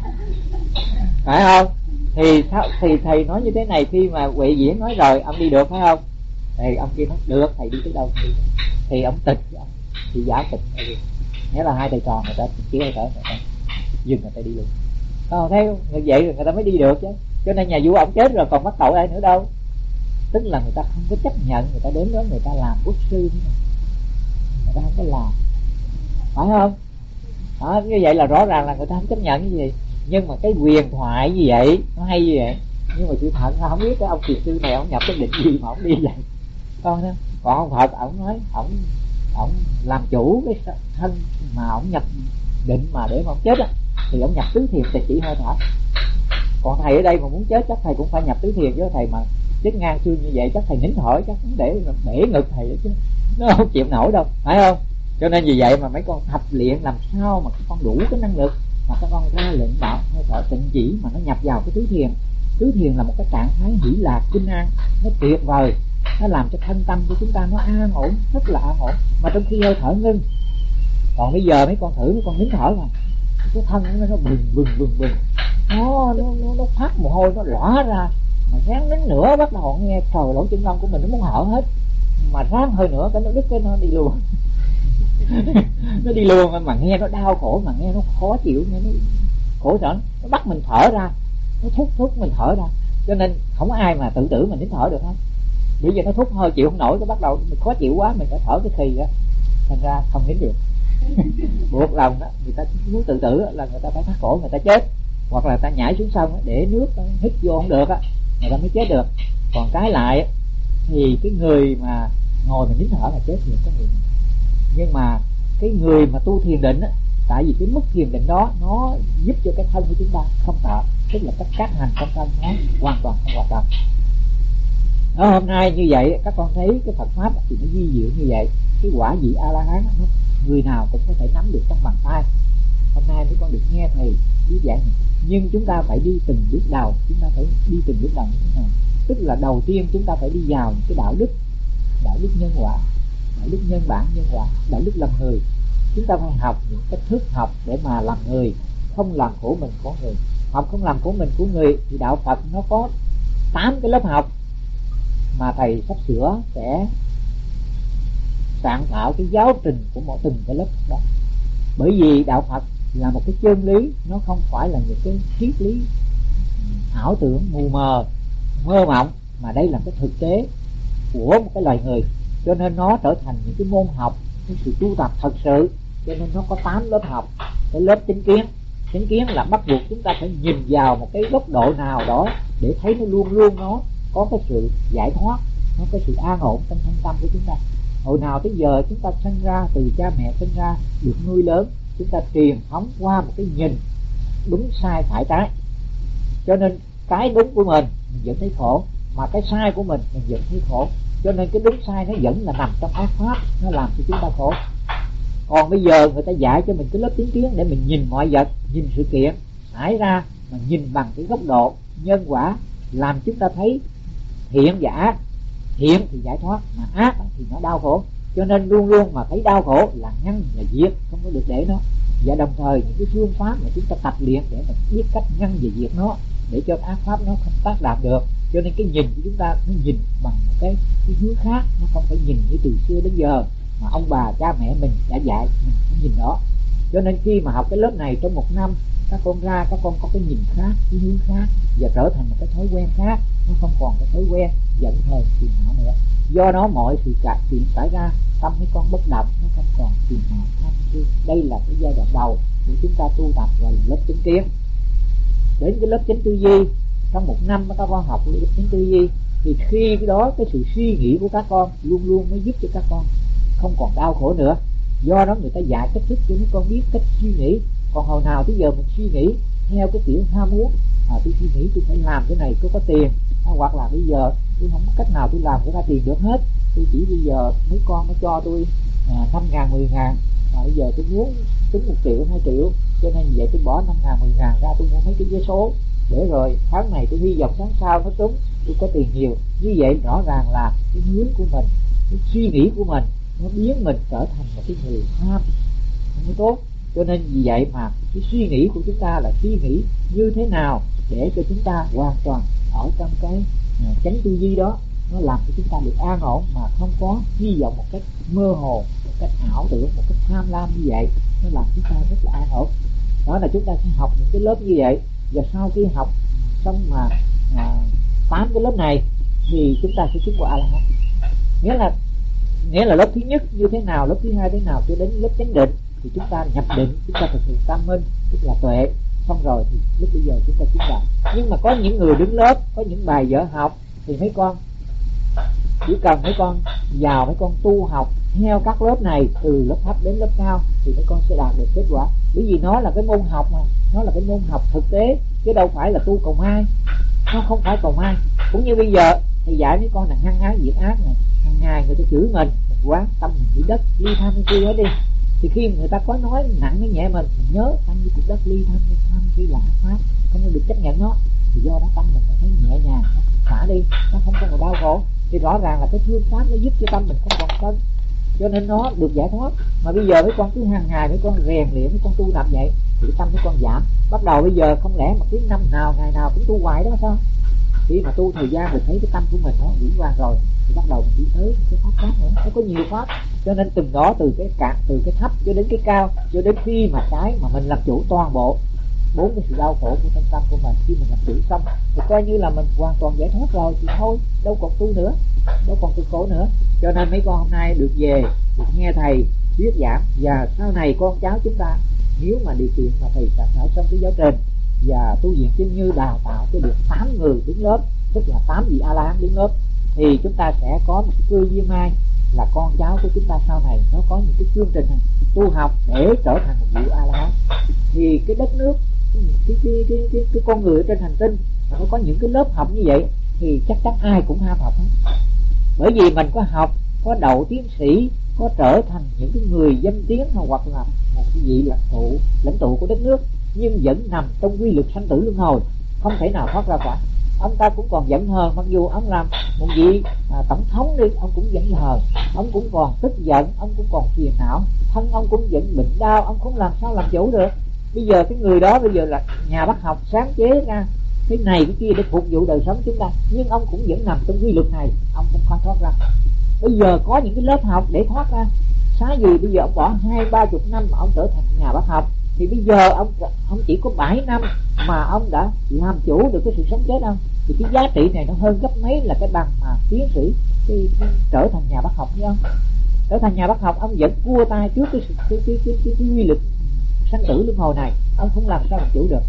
Phải không? Thì thì thầy nói như thế này, khi mà Huệ Diễn nói rồi ông đi được phải không? Thì ông kia nói được, thầy đi tới đâu thì, thì ông tịch, thì giả tịch. Nghĩa là hai thầy trò người ta chỉ hơi thở, người ta dừng, người ta đi luôn. Không thấy người vậy rồi người ta mới đi được chứ. Cho nên nhà vua ông chết rồi còn bắt tội ai nữa đâu. Tức là người ta không có chấp nhận người ta đến đó người ta làm quốc sư nữa, người ta không có làm, phải không? Đó, như vậy là rõ ràng là người ta không chấp nhận cái gì. Nhưng mà cái quyền thoại như vậy nó hay như vậy, nhưng mà sự thật nó không biết cái ông thiền sư này ông nhập cái định gì mà ông đi vậy. Con đó. Còn ông Phật ông nói ông ông làm chủ cái thân mà ông nhập định mà để mà ông chết á, thì ông nhập tứ thiền thì chỉ hơi thở. Còn thầy ở đây mà muốn chết chắc thầy cũng phải nhập tứ thiền, chứ thầy mà chết ngang xương như vậy chắc thầy nín thở chắc cũng để bể ngực thầy đó chứ, nó không chịu nổi đâu, phải không? Cho nên vì vậy mà mấy con tập luyện làm sao mà các con đủ cái năng lực mà các con ra lệnh đạo hơi thở tịnh chỉ mà nó nhập vào cái tứ thiền. Tứ thiền là một cái trạng thái hỷ lạc kinh an, nó tuyệt vời, nó làm cho thân tâm của chúng ta nó an ổn, rất là an ổn, mà trong khi hơi thở ngưng. Còn bây giờ mấy con thử mấy con nín thở mà cái thân nó nó bừng bừng bừng bừng, nó nó nó, nó phát mồ hôi, nó lõ ra, mà ráng đến nữa bắt đầu nghe trời, lỗ chân lông của mình nó muốn hở hết, mà ráng hơi nữa cái nó đứt cái nó đi luôn. Nó đi luôn, mà nghe nó đau khổ, mà nghe nó khó chịu, nghe nó khổ sở, nó bắt mình thở ra, nó thúc thúc mình thở ra. Cho nên không ai mà tự tử mình nín thở được hết. Bây giờ nó thúc hơi chịu không nổi, nó bắt đầu mình khó chịu quá mình phải thở cái khi đó, thành ra không nín được. Buộc lòng đó, người ta muốn tự tử là người ta phải thắt cổ người ta chết, hoặc là người ta nhảy xuống sông để nước hít vô không được á, người ta mới chết được. Còn cái lại thì cái người mà ngồi mình nín thở là chết được có người. Nhưng mà cái người mà tu thiền định á, tại vì cái mức thiền định đó nó giúp cho cái thân của chúng ta không sợ, tức là các các hành trong thân nó hoàn toàn không hoạt động. Đó, hôm nay như vậy các con thấy cái Phật pháp thì nó di diệu như vậy. Cái quả vị A La Hán nó người nào cũng có thể nắm được trong bàn tay. Hôm nay mấy con được nghe thầy viết giảng, nhưng chúng ta phải đi từng bước đầu, chúng ta phải đi từng bước đầu như thế nào? Tức là đầu tiên chúng ta phải đi vào những cái đạo đức, đạo đức nhân quả, đạo đức nhân bản nhân quả, đạo đức làm người. Chúng ta phải học những cách thức học để mà làm người, không làm khổ mình khổ người. Học không làm khổ mình của người thì đạo Phật nó có tám cái lớp học mà thầy sắp sửa sẽ soạn thảo cái giáo trình của mỗi từng cái lớp đó. Bởi vì đạo Phật là một cái chân lý, nó không phải là những cái triết lý ảo tưởng mù mờ mơ mộng, mà đây là cái thực tế của một cái loài người. Cho nên nó trở thành những cái môn học, cái sự tu tập thật sự. Cho nên nó có tám lớp học. Cái lớp chánh kiến, chánh kiến là bắt buộc chúng ta phải nhìn vào một cái góc độ nào đó để thấy nó luôn luôn nó có cái sự giải thoát, nó có sự an ổn trong thân tâm của chúng ta. Hồi nào tới giờ chúng ta sinh ra, từ cha mẹ sinh ra được nuôi lớn, chúng ta truyền thống qua một cái nhìn đúng sai phải trái. Cho nên cái đúng của mình mình vẫn thấy khổ, mà cái sai của mình mình vẫn thấy khổ. Cho nên cái đúng sai nó vẫn là nằm trong ác pháp, nó làm cho chúng ta khổ. Còn bây giờ người ta dạy cho mình cái lớp chính kiến để mình nhìn mọi vật, nhìn sự kiện xảy ra mà nhìn bằng cái góc độ nhân quả, làm chúng ta thấy thiện và ác, thiện thì giải thoát, mà ác thì nó đau khổ. Cho nên luôn luôn mà thấy đau khổ là ngăn, là diệt, không có được để nó. Và đồng thời những cái phương pháp mà chúng ta tập luyện để mà biết cách ngăn và diệt nó, để cho ác pháp nó không tác động được. Cho nên cái nhìn của chúng ta nó nhìn bằng một cái, cái hướng khác, nó không phải nhìn như từ xưa đến giờ mà ông bà cha mẹ mình đã dạy mình phải nhìn đó. Cho nên khi mà học cái lớp này trong một năm, các con ra các con có cái nhìn khác, cái hướng khác, và trở thành một cái thói quen khác. Nó không còn cái thói quen giận hờn phiền não nữa. Do đó mọi sự cả chuyện xảy ra, tâm mấy con bất động, nó không còn phiền não tham sân. Đây là cái giai đoạn đầu của chúng ta tu tập gọi là lớp chánh kiến. Đến cái lớp chánh tư duy, trong một năm các con học lớp chánh tư duy, thì khi cái đó cái sự suy nghĩ của các con luôn luôn mới giúp cho các con không còn đau khổ nữa. Do đó người ta dạy cách thức cho mấy con biết cách suy nghĩ. Còn hồi nào tới giờ mình suy nghĩ theo cái kiểu ham muốn, à, tôi suy nghĩ tôi phải làm cái này tôi có tiền, à, hoặc là bây giờ tôi không có cách nào tôi làm ra tiền được hết, tôi chỉ bây giờ mấy con nó cho tôi à, năm ngàn mười ngàn, mà bây giờ tôi muốn trúng một triệu hai triệu, cho nên vậy tôi bỏ năm ngàn mười ngàn ra tôi mua mấy cái vé số, để rồi tháng này tôi hy vọng tháng sau nó trúng, tôi có tiền nhiều. Như vậy rõ ràng là cái hướng của mình, cái suy nghĩ của mình nó biến mình trở thành một cái người tham, không có tốt. Cho nên vì vậy mà cái suy nghĩ của chúng ta là suy nghĩ như thế nào để cho chúng ta hoàn toàn ở trong cái uh, chánh tư duy đó, nó làm cho chúng ta được an ổn mà không có hy vọng một cách mơ hồ, một cách ảo tưởng, một cách tham lam như vậy, nó làm chúng ta rất là an ổn. Đó là chúng ta sẽ học những cái lớp như vậy, và sau khi học xong mà tám uh, cái lớp này thì chúng ta sẽ chứng quả A-la-hán. Nghĩa là nghĩa là lớp thứ nhất như thế nào, lớp thứ hai thế nào, cho đến lớp chánh định thì chúng ta nhập định, chúng ta thực hiện tam minh, tức là tuệ. Xong rồi thì lúc bây giờ chúng ta chứng đạo. Nhưng mà có những người đứng lớp, có những bài vở học thì mấy con chỉ cần mấy con vào mấy con tu học theo các lớp này từ lớp thấp đến lớp cao thì mấy con sẽ đạt được kết quả. Bởi vì nó là cái môn học mà, nó là cái môn học thực tế chứ đâu phải là tu cầu mai, nó không phải cầu mai. Cũng như bây giờ thì dạy mấy con là hăng ái diệt ác này, hàng ngày người ta chửi mình, mình quán tâm mình đi đất ly tham kia hết đi, thì khi người ta có nói nặng hay nhẹ mình, mình nhớ tâm như cục đất ly tham tham kia là ác pháp, không có được chấp nhận nó, thì do đó tâm mình nó thấy nhẹ nhàng, nó xả đi, nó không còn đau khổ. Thì rõ ràng là cái phương pháp nó giúp cho tâm mình không còn sân, cho nên nó được giải thoát. Mà bây giờ mấy con cứ hàng ngày mấy con rèn luyện, mấy con tu tập vậy thì tâm mấy con giảm. Bắt đầu bây giờ không lẽ mà cứ năm nào ngày nào cũng tu hoài đó sao? Khi mà tu thời gian mình thấy cái tâm của mình nó vững vàng rồi thì bắt đầu mình đi tới cái pháp khác nữa, nó có nhiều pháp. Cho nên từng đó từ cái cạn, từ cái thấp cho đến cái cao, cho đến khi mà cái mà mình làm chủ toàn bộ bốn cái sự đau khổ của trong tâm của mình, khi mình làm chủ xong thì coi như là mình hoàn toàn giải thoát rồi, thì thôi đâu còn tu nữa, đâu còn cực khổ nữa. Cho nên mấy con hôm nay được về, được nghe thầy thuyết giảng, và sau này con cháu chúng ta nếu mà điều kiện mà thầy đã ở trong cái giáo trình và tu viện Chinh Như đào tạo cho được tám người đứng lớp, tức là tám vị A-la-hán đứng lớp, thì chúng ta sẽ có một cái cơ duyên mai là con cháu của chúng ta sau này nó có những cái chương trình tu học để trở thành một vị A-la-hán. Thì cái đất nước, cái cái cái cái, cái, cái con người ở trên hành tinh mà nó có những cái lớp học như vậy thì chắc chắn ai cũng ham học hết. Bởi vì mình có học, có đậu tiến sĩ, có trở thành những cái người danh tiếng, hoặc là một cái vị lãnh tụ lãnh tụ của đất nước, nhưng vẫn nằm trong quy luật sanh tử luân hồi, không thể nào thoát ra cả. Ông ta cũng còn giận hờn, mặc dù ông làm một vị à, tổng thống đi, ông cũng giận hờn, ông cũng còn tức giận, ông cũng còn phiền não, thân ông cũng vẫn bệnh đau, ông không làm sao làm chủ được. Bây giờ cái người đó bây giờ là nhà bác học sáng chế ra cái này cái kia để phục vụ đời sống chúng ta, nhưng ông cũng vẫn nằm trong quy luật này, ông không có thoát ra. Bây giờ có những cái lớp học để thoát ra, xá gì bây giờ ông bỏ hai ba chục năm mà ông trở thành nhà bác học, thì bây giờ ông ông chỉ có bảy năm mà ông đã làm chủ được cái sự sống chết ông, thì cái giá trị này nó hơn gấp mấy là cái bằng mà tiến sĩ cái, cái, trở thành nhà bác học như ông. Trở thành nhà bác học ông vẫn cua tay trước cái cái cái cái, cái, cái, cái quy luật sanh tử luân hồi này, ông không làm sao làm chủ được.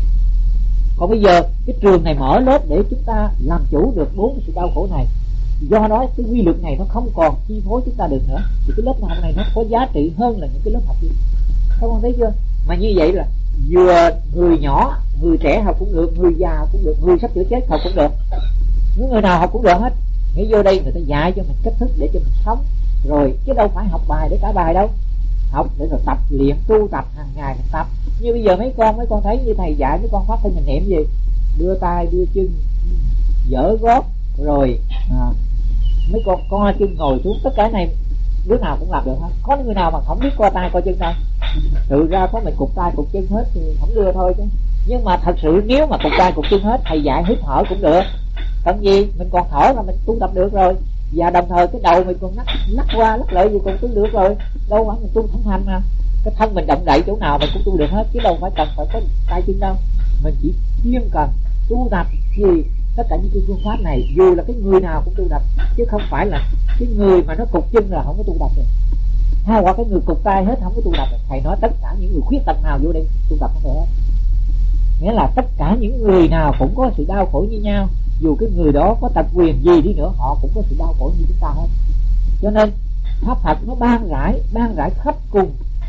Còn bây giờ cái trường này mở lớp để chúng ta làm chủ được bốn cái sự đau khổ này, do đó cái quy luật này nó không còn chi phối chúng ta được nữa, thì cái lớp học này nó có giá trị hơn là những cái lớp học kia. Các con thấy chưa? Mà như vậy là vừa người nhỏ, người trẻ học cũng được, người già học cũng được, người sắp sửa chết học cũng được, những người nào học cũng được hết. Nghĩ vô đây người ta dạy cho mình cách thức để cho mình sống rồi, chứ đâu phải học bài để trả bài đâu, học để rồi tập luyện tu tập hàng ngày mình tập. Như bây giờ mấy con mấy con thấy như thầy dạy mấy con pháp thân mình niệm gì, đưa tay đưa chân, dở gót, rồi à, mấy con co chân ngồi xuống, tất cả này đứa nào cũng làm được hết. Có người nào mà không biết co tay co chân đâu. Tự ra có mình cụt tay cụt chân hết thì không đưa thôi chứ. Nhưng mà thật sự nếu mà cụt tay cụt chân hết, thầy dạy hít thở cũng được. Cần gì mình còn thở là mình tu tập được rồi. Và đồng thời cái đầu mình còn lắc, lắc qua lắc lại gì cũng tu được rồi. Đâu phải mình tu không thành mà. Cái thân mình động đậy chỗ nào mình cũng tu được hết, chứ đâu phải cần phải có tay chân đâu. Mình chỉ chuyên cần tu tập thì tất cả những cái phương pháp này dù là cái người nào cũng tu tập, chứ không phải là cái người mà nó cụt chân là không có tu tập được, hay hoặc cái người cụt tay hết không có tu tập được. Thầy nói tất cả những người khuyết tật nào vô đây tu tập không được hết. Nghĩa là tất cả những người nào cũng có sự đau khổ như nhau, dù cái người đó có tật quyền gì đi nữa họ cũng có sự đau khổ như chúng ta hết. Cho nên pháp Phật nó ban rải ban rải khắp cùng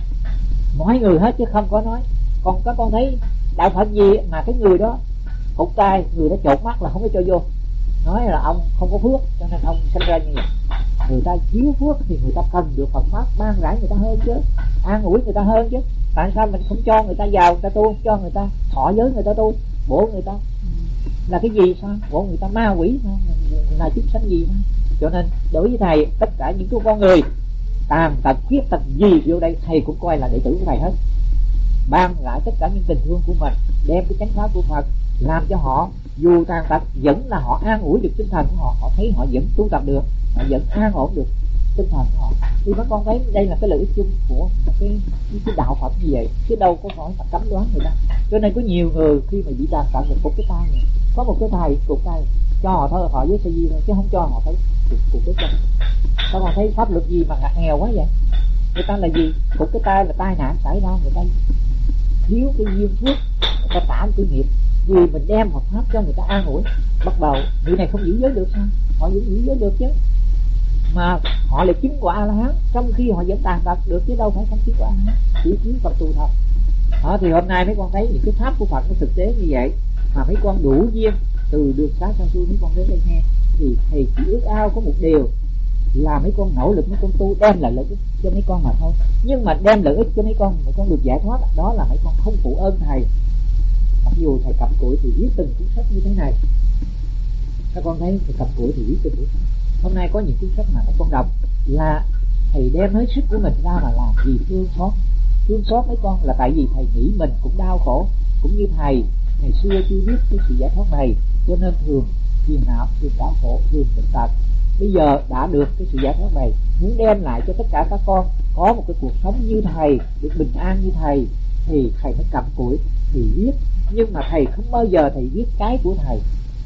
mọi người hết chứ không có nói. Còn các con thấy đạo Phật gì mà cái người đó cụt tay, người đó chột mắt là không có cho vô, nói là ông không có phước cho nên ông sinh ra như vậy. Người ta thiếu phước thì người ta cần được Phật pháp ban rải người ta hơn chứ, an ủi người ta hơn chứ. Tại sao mình không cho người ta vào người ta tu, cho người ta thọ giới người ta tu? Bộ người ta là cái gì sao? Bộ người ta ma quỷ sao? Là chúng sanh gì sao? Cho nên đối với thầy, tất cả những cái con người tàn tật khuyết tật gì vô đây thầy cũng coi là đệ tử của thầy hết. Ban lại tất cả những tình thương của mình, đem cái chánh pháp của Phật làm cho họ dù tàn tật vẫn là họ an ủi được tinh thần của họ, họ thấy họ vẫn tu tập được, họ vẫn an ổn được tinh thần của họ. Thì các con thấy đây là cái lợi ích chung của cái, cái đạo Phật như vậy, chứ đâu có phải mà cấm đoán người ta. Cho nên có nhiều người khi mà bị tàn tật được cụt cái tay này, có một cái thầy cụt tay cho họ thôi, họ với sợi dây thôi, chứ không cho họ phải cụt, cụt cái chân. Các con thấy pháp luật gì mà ngặt nghèo quá vậy? Người ta là gì? Cụt cái tay là tai nạn xảy ra, người ta thiếu cái duyên phước, người ta trả cái nghiệp. Vì mình đem Phật pháp cho người ta an ủi, bắt đầu người này không giữ giới được sao? Họ vẫn giữ giới được chứ, mà họ lại chứng quả A La Hán, trong khi họ vẫn tàn tật được chứ đâu phải không chứng quả A La Hán, chỉ chứng Phật tu thôi. Đó, thì hôm nay mấy con thấy những cái pháp của Phật nó thực tế như vậy, mà mấy con đủ duyên từ đường xá xa xôi mấy con đến đây nghe, thì thầy chỉ ước ao có một điều là mấy con nỗ lực mấy con tu đem lại lợi ích cho mấy con mà thôi. Nhưng mà đem lợi ích cho mấy con, mấy con được giải thoát, đó là mấy con không phụ ơn thầy. Mặc dù thầy cặm cụi thì viết từng cuốn sách như thế này, các con thấy thầy cặm cụi thì viết từng cuốn sách. Hôm nay có những cuốn sách mà các con đọc là thầy đem hết sức của mình ra mà làm vì thương xót. Thương xót mấy con là tại vì thầy nghĩ mình cũng đau khổ, cũng như thầy ngày xưa chưa biết cái sự giải thoát này, cho nên thường phiền não, thường đau khổ, thường bệnh tật. Bây giờ đã được cái sự giải thoát này, muốn đem lại cho tất cả các con có một cái cuộc sống như thầy, được bình an như thầy, thì thầy mới cặm cụi thì viết. Nhưng mà thầy không bao giờ thầy viết cái của thầy,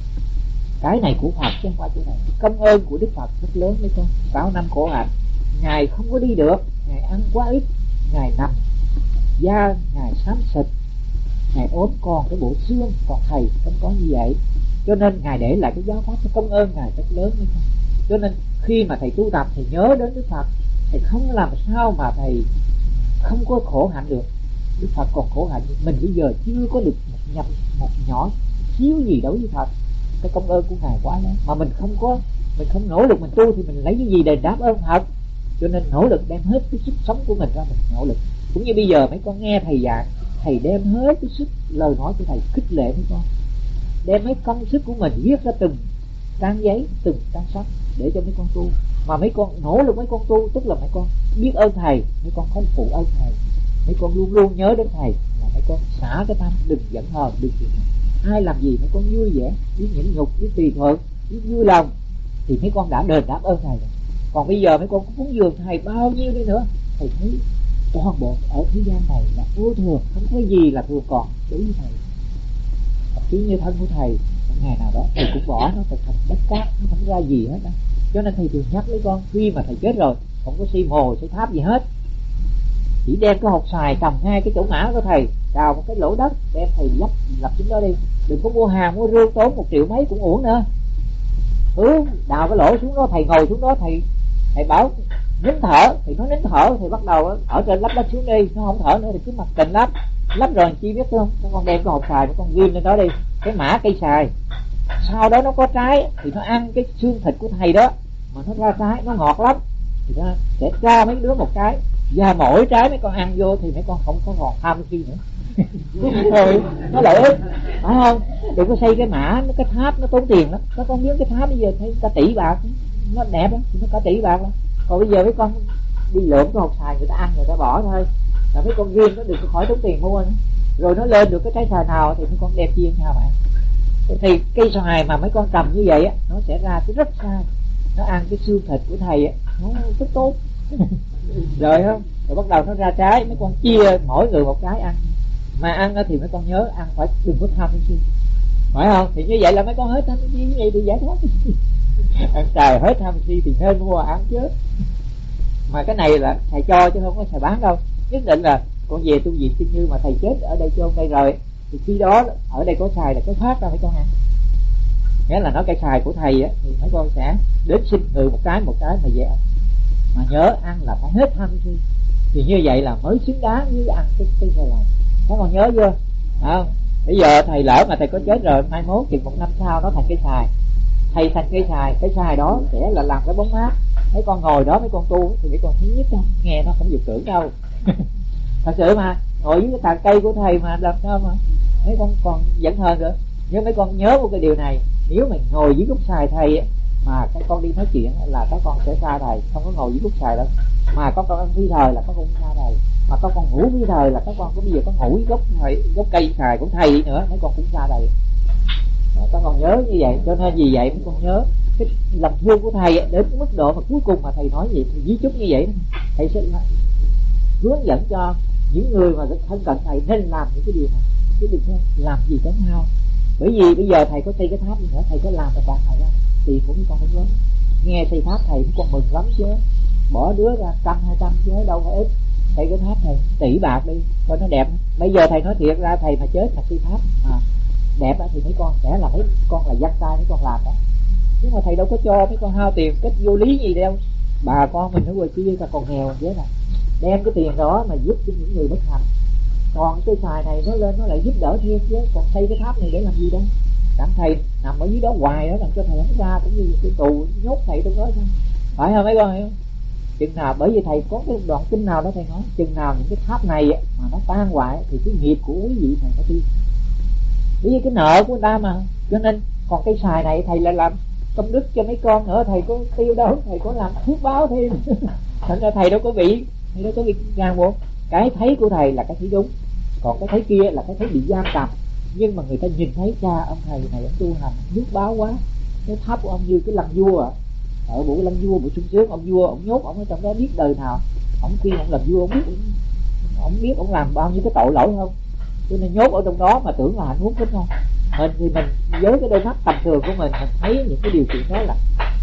cái này của Phật chứ không phải của thầy. Công ơn của Đức Phật rất lớn đấy con. Sáu năm khổ hạnh, ngài không có đi được, ngài ăn quá ít, ngài nằm da, ngài xám xịt, ngài ốm còn cái bộ xương, còn thầy không có như vậy. Cho nên ngài để lại cái giáo pháp, cái công ơn ngài rất lớn đấy con. Cho nên khi mà thầy tu tập thầy nhớ đến Đức Phật, thầy không làm sao mà thầy không có khổ hạnh được. Đức Phật còn khổ hạnh, mình bây giờ chưa có được một nhập một nhỏ xíu gì đối với Phật. Cái công ơn của ngài quá lớn mà mình không có, mình không nỗ lực mình tu thì mình lấy cái gì để đáp ơn Phật? Cho nên nỗ lực đem hết cái sức sống của mình ra mình nỗ lực. Cũng như bây giờ mấy con nghe thầy dạy, thầy đem hết cái sức lời nói của thầy khích lệ mấy con, đem mấy công sức của mình viết ra từng trang giấy, từng trang sách để cho mấy con tu. Mà mấy con nỗ lực mấy con tu, tức là mấy con biết ơn thầy, mấy con không phụ ơn thầy, mấy con luôn luôn nhớ đến thầy, là mấy con xả cái tâm, đừng giận hờn, đừng chuyện ai làm gì mấy con vui vẻ, biết nhịn nhục, biết tùy thuận, biết vui lòng, thì mấy con đã đền đáp ơn thầy rồi. Còn bây giờ mấy con cũng cúng dường thầy bao nhiêu đi nữa, thầy thấy toàn bộ ở thế gian này là vô thường, không có gì là thường còn đối với thầy. Chứ như thân của thầy, một ngày nào đó thầy cũng bỏ nó thành đất cát, nó không ra gì hết đó. Cho nên thầy thường nhắc với con, khi mà thầy chết rồi không có xây mồ xây tháp gì hết, chỉ đem cái hột xoài trồng ngay cái chỗ mã của thầy, đào một cái lỗ đất đem thầy lấp lập chính đó đi. Đừng có mua hàng mua rương tốn một triệu mấy cũng uổng nữa. Ừ, đào cái lỗ xuống đó, thầy ngồi xuống đó, thầy thầy bảo nín thở thì nó nín thở, thì bắt đầu ở trên lắp đất xuống đi, nó không thở nữa thì cứ mặc tình lắp lắp rồi chi biết không? Các con đem cái hột xoài, các con ghim lên đó đi, cái mã cây xoài, sau đó nó có trái thì nó ăn cái xương thịt của thầy đó, mà nó ra trái nó ngọt lắm thì nó sẽ ra mấy đứa một trái, và mỗi trái mấy con ăn vô thì mấy con không có còn tham chi nữa. Rồi nó lợi ích, phải không? Đừng có xây cái mã, cái tháp nó tốn tiền lắm. Các con biết cái tháp bây giờ thấy cả tỷ bạc, nó đẹp lắm, nó có tỷ bạc lắm. Còn bây giờ mấy con đi lượm cái hột xoài người ta ăn người ta bỏ thôi, là mấy con riêng nó đừng có khỏi tốn tiền mua nữa. Rồi nó lên được cái trái xoài nào thì mấy con đem chiên nhau bạn. Thì cây xoài mà mấy con cầm như vậy á, nó sẽ ra cái rất sai, nó ăn cái xương thịt của thầy á, nó rất tốt. Rồi không, rồi bắt đầu nó ra trái, mấy con chia mỗi người một trái ăn. Mà ăn thì mấy con nhớ ăn phải đừng có tham cái gì, phải không? Thì như vậy là mấy con hết tham cái gì, như vậy thì giải thoát. Ăn trời hết tham si thì nên mua ăn chứ. Mà cái này là thầy cho chứ không có thầy bán đâu. Nhất định là con về tu viện Kinh Như mà thầy chết ở đây chôn đây rồi, thì khi đó ở đây có xài là cái phát ra mấy con ăn. Nghĩa là nói cái xài của thầy á, thì mấy con sẽ đến xin người một cái một cái mà về ăn. Mà nhớ ăn là phải hết tham si, thì như vậy là mới xứng đáng với ăn cái cái xài này. Các con nhớ chưa? Không? Bây giờ thầy lỡ mà thầy có chết rồi, mai mốt chừng một năm sau nó thành cái xài, thầy thành cái xài, cái xài đó sẽ là làm cái bóng mát. Mấy con ngồi đó mấy con tu thì mấy con thấy nhất đâu, nghe nó không được tưởng đâu. Thật sự mà ngồi dưới cái tàn cây của thầy mà làm sao mà mấy con còn vẫn hơn nữa. Nhưng mấy con nhớ một cái điều này, nếu mình ngồi dưới gốc xài thầy mà các con đi nói chuyện là các con sẽ xa thầy, không có ngồi dưới gốc xài đâu. Mà có con ăn phi thời là các con xa thầy, mà có con ngủ phi thời là các con có bây giờ có ngủ dưới gốc thầy, gốc cây xài của thầy nữa, mấy con cũng xa thầy. Đó, các con nhớ như vậy. Cho nên vì vậy mấy con nhớ cái lòng thương của thầy đến mức độ mà cuối cùng mà thầy nói gì thì ví chút như vậy, thầy sẽ hướng dẫn cho những người mà thân cận thầy nên làm những cái điều này, chứ đừng làm gì tốn hao. Bởi vì bây giờ thầy có xây cái tháp gì nữa, thầy có làm được bạn này ra tiền của mấy con không lớn. Nghe xây tháp thầy mấy con mừng lắm chứ, bỏ đứa ra trăm hai trăm chứ đâu phải ít. Xây cái tháp thầy tỷ bạc đi cho nó đẹp. Bây giờ thầy nói thiệt ra, thầy mà chết mà xây tháp mà đẹp thì mấy con sẽ là mấy con là dắt tay mấy con làm đó. Nhưng mà thầy đâu có cho mấy con hao tiền cách vô lý gì đâu. Bà con mình ở ngoài kia ta còn nghèo thế này, đem cái tiền đó mà giúp cho những người bất hạnh. Còn cái xài này nó lên nó lại giúp đỡ thêm chứ. Còn xây cái tháp này để làm gì đâu? Đặng thầy nằm ở dưới đó hoài đó, làm cho thầy không ra, cũng như cái tù nhốt thầy trong đó sao? Phải không mấy con hiểu? Chừng nào, bởi vì thầy có cái đoạn kinh nào đó thầy nói, chừng nào những cái tháp này mà nó tan hoại thì cái nghiệp của quý vị thầy nó tiêu. Bởi vì cái nợ của người ta mà. Cho nên còn cái xài này thầy lại làm công đức cho mấy con nữa, thầy có tiêu đâu, thầy có làm phước báo thêm. Thành ra thầy đâu có bị, thầy đâu có bị ràng buộc. Cái thấy của thầy là cái thấy đúng, còn cái thấy kia là cái thấy bị giam cầm. Nhưng mà người ta nhìn thấy cha ông thầy này ông tu hành phước báo quá, cái tháp của ông như cái lăng vua à. Ở bộ lăng vua, bộ sung sướng, ông vua ông nhốt ông ở trong đó biết đời nào ông khuyên ông làm vua, ông biết ông biết ông làm bao nhiêu cái tội lỗi không. Cho nên nhốt ở trong đó mà tưởng là hạnh phúc, đúng không? Mình thì mình với cái đôi mắt tầm thường của mình, mình thấy những cái điều kiện đó là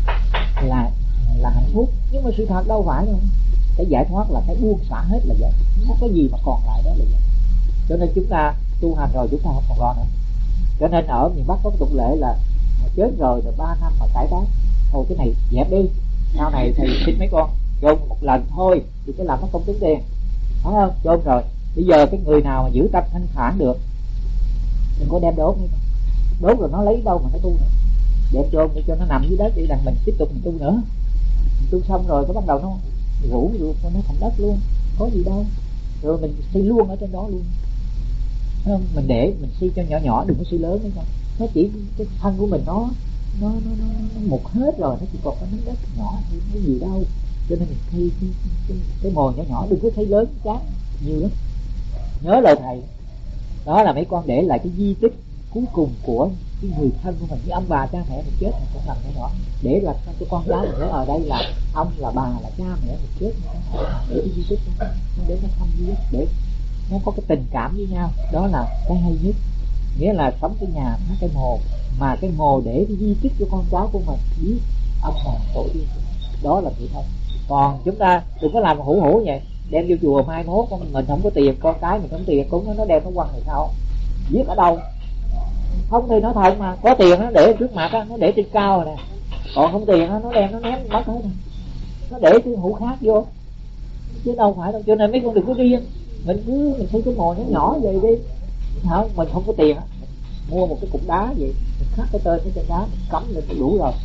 là là hạnh phúc, nhưng mà sự thật đâu phải đâu. Cái giải thoát là cái buông xả hết là vậy, không có gì mà còn lại đó là vậy. Cho nên chúng ta tu hành rồi chúng ta không còn lo nữa. Cho nên ở miền Bắc có cái tục lệ là chết rồi rồi ba năm mà cải tác, thôi cái này dẹp đi, sau này thầy xin mấy con chôn một lần thôi thì cái làm nó không tốn tiền, phải không? Chôn rồi bây giờ cái người nào mà giữ tâm thanh thản được đừng có đem đốt nữa, đốt rồi nó lấy đâu mà nó tu nữa, đem chôn để cho nó nằm dưới đất để đằng mình tiếp tục mình tu nữa. Mình tu xong rồi có bắt đầu nó rủ luôn nó thành đất luôn, có gì đâu, rồi mình xây luôn ở trên đó luôn, thấy không? Mình để mình xây cho nhỏ nhỏ, đừng có xây lớn nữa không, nó chỉ cái thân của mình nó nó nó nó, nó mục hết rồi, nó chỉ còn có miếng đất nhỏ thôi, có gì đâu. Cho nên mình xây cái, cái, cái mồi nhỏ nhỏ, đừng có xây lớn chán nhiều lắm. Nhớ lời thầy đó là mấy con để lại cái di tích cuối cùng của cái người thân của mình, như ông bà cha mẹ mình chết mình cũng làm nhỏ nhỏ để là cho con cháu mình nhớ ở đây là ông là bà là cha mẹ mình chết, để cái di tích đó, để nó thăm di tích, để nó có cái tình cảm với nhau. Đó là cái hay nhất. Nghĩa là sống cái nhà nó cái mồ, mà cái mồ để cái di tích cho con cháu của mình biết ông bà tổ tiên, đó là sự thật. Còn chúng ta đừng có làm hủ hủ vậy, đem vô chùa mai mốt con mình không có tiền, con cái mình không có tiền, cũng nó đem nó quăng thì sao, viết ở đâu? Không thì nó thật mà, có tiền nó để trước mặt á, nó để trên cao rồi nè, còn không tiền nó đem nó ném mất hết, nó để cái hũ khác vô chứ đâu phải đâu. Cho nên mấy con đừng có riêng, mình cứ mình thấy cái mồi nó nhỏ vậy đi, không mình không có tiền á, mua một cái cục đá vậy mình khắc cái tên cái trên đá mình cắm lên đủ rồi.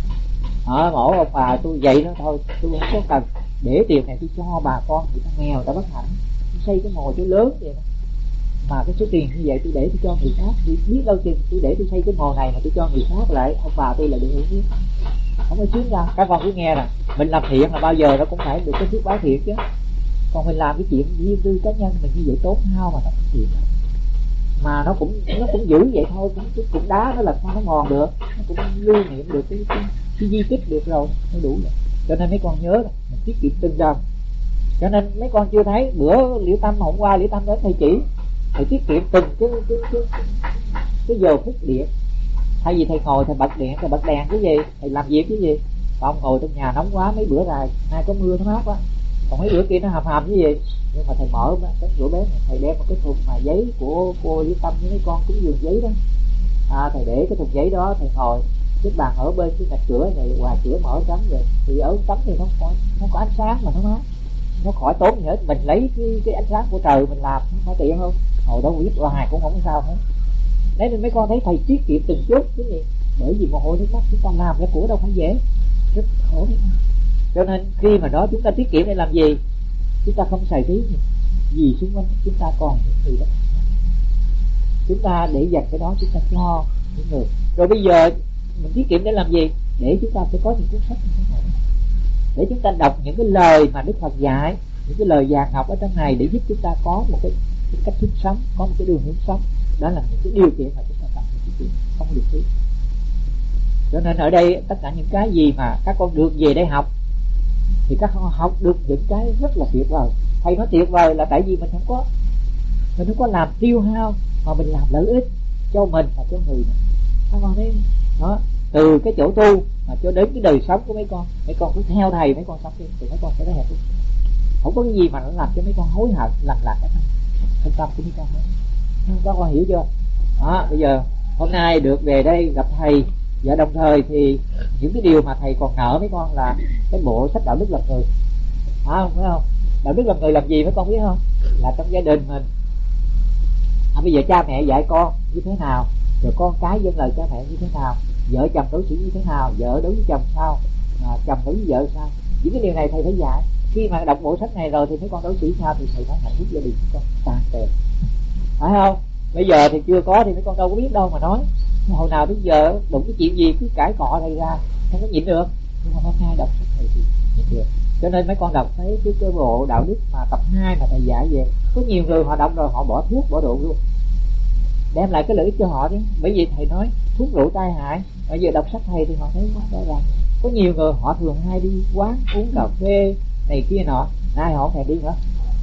À, mổ ông bà tôi vậy đó thôi, tôi không có cần để tiền này tôi cho bà con người ta nghèo người ta bất hạnh, tôi xây cái mồ chỗ lớn vậy đó. Mà cái số tiền như vậy tôi để tôi cho người khác, tôi biết đâu chừng tôi để tôi xây cái mồ này mà tôi cho người khác lại ông bà tôi là được hưởng biết, không có sướng ra. Các con cứ nghe là mình làm thiện là bao giờ nó cũng phải được cái phước báo thiện chứ. Còn mình làm cái chuyện riêng tư cá nhân mình như vậy tốn hao mà nó không thiện, mà nó cũng nó cũng giữ vậy thôi, cũng cũng đá nó làm sao nó mòn được, nó cũng lưu niệm được cái, cái, cái di tích được rồi, nó đủ rồi. Cho nên mấy con nhớ là mình tiết kiệm tinh ra. Cho nên mấy con chưa thấy bữa Liễu Tâm hôm qua Liễu Tâm đến thầy chỉ thầy tiết kiệm từng cái cái cái, cái, cái giờ phút điện. Thay vì thầy ngồi thầy bật điện, thầy bật đèn cái gì, thầy làm việc cái gì, không ngồi trong nhà nóng quá mấy bữa rồi, nay có mưa nó mát quá, còn mấy bữa kia nó hầm hầm cái gì, nhưng mà thầy mở cái cửa bếp này, thầy đem một cái thùng mà giấy của cô Liễu Tâm với mấy con cúng dường giấy đó, à, thầy để cái thùng giấy đó, thầy ngồi cái bàn ở bên cái cạnh cửa này, ngoài cửa mở trống rồi, thì ở trống thì nó có nó có ánh sáng mà nó mát, nó khỏi tốn gì hết. Mình lấy cái, cái ánh sáng của trời mình làm nó phải tiện không, hồi đó biết hoài cũng không sao hết. Đấy nên mấy con thấy thầy tiết kiệm từng chút cái gì, bởi vì mồ hôi nước mắt chúng ta làm ra của đâu phải dễ, rất khổ đấy. Cho nên khi mà đó chúng ta tiết kiệm để làm gì, chúng ta không xài phí gì, vì xung quanh chúng ta còn những người đó, chúng ta để dành cái đó chúng ta cho những người. Rồi bây giờ mình tiết kiệm để làm gì, để chúng ta phải có những cuốn sách như thế này, để chúng ta đọc những cái lời mà Đức Phật dạy, những cái lời vàng ngọc ở trong này, để giúp chúng ta có một cái, cái cách thức sống, có một cái đường hướng sống. Đó là những cái điều kiện mà chúng ta cần phải tiết kiệm, không được phí. Cho nên ở đây tất cả những cái gì mà các con được về đây học thì các con học được những cái rất là tuyệt vời. Thầy nói tuyệt vời là tại vì mình không có mình không có làm tiêu hao, mà mình làm lợi ích cho mình và cho người nữa. Các con thấy đó, từ cái chỗ tu mà cho đến cái đời sống của mấy con, mấy con cứ theo thầy mấy con sống đi, thì mấy con sẽ thấy hạnh phúc. Không có cái gì mà nó làm cho mấy con hối hận lằng lạc ở trong trong tâm của mấy con hết. Các con hiểu chưa? Đó, bây giờ hôm nay được về đây gặp thầy, và đồng thời thì những cái điều mà thầy còn nợ mấy con là cái bộ sách đạo đức làm người, à, phải không? Đạo đức làm người làm gì mấy con biết không? Là trong gia đình mình, à, bây giờ cha mẹ dạy con như thế nào, rồi con cái vâng lời cha mẹ như thế nào, vợ chồng đối xử như thế nào, vợ đối với chồng sao, à, chồng đối với vợ sao, những cái điều này thầy phải dạy. Khi mà đọc bộ sách này rồi thì mấy con đối xử sao thì thầy nói hạnh phúc gia đình của con tàn tệ, phải không? Bây giờ thì chưa có thì mấy con đâu có biết đâu mà nói. Hồi nào tới giờ đụng cái chuyện gì cứ cãi cọ này ra không có nhịn được, nhưng mà hôm nay đọc sách này thì nhịn được. Cho nên mấy con đọc thấy cái cái bộ đạo đức mà tập hai mà thầy dạy về, có nhiều người họ đọc rồi họ bỏ thuốc bỏ rượu luôn, đem lại cái lợi ích cho họ chứ. Bởi vì thầy nói thuốc rượu tai hại, bây giờ đọc sách thầy thì họ thấy quá rõ ràng. Có nhiều người họ thường hay đi quán uống cà phê này kia nọ, nay họ không thèm đi nữa.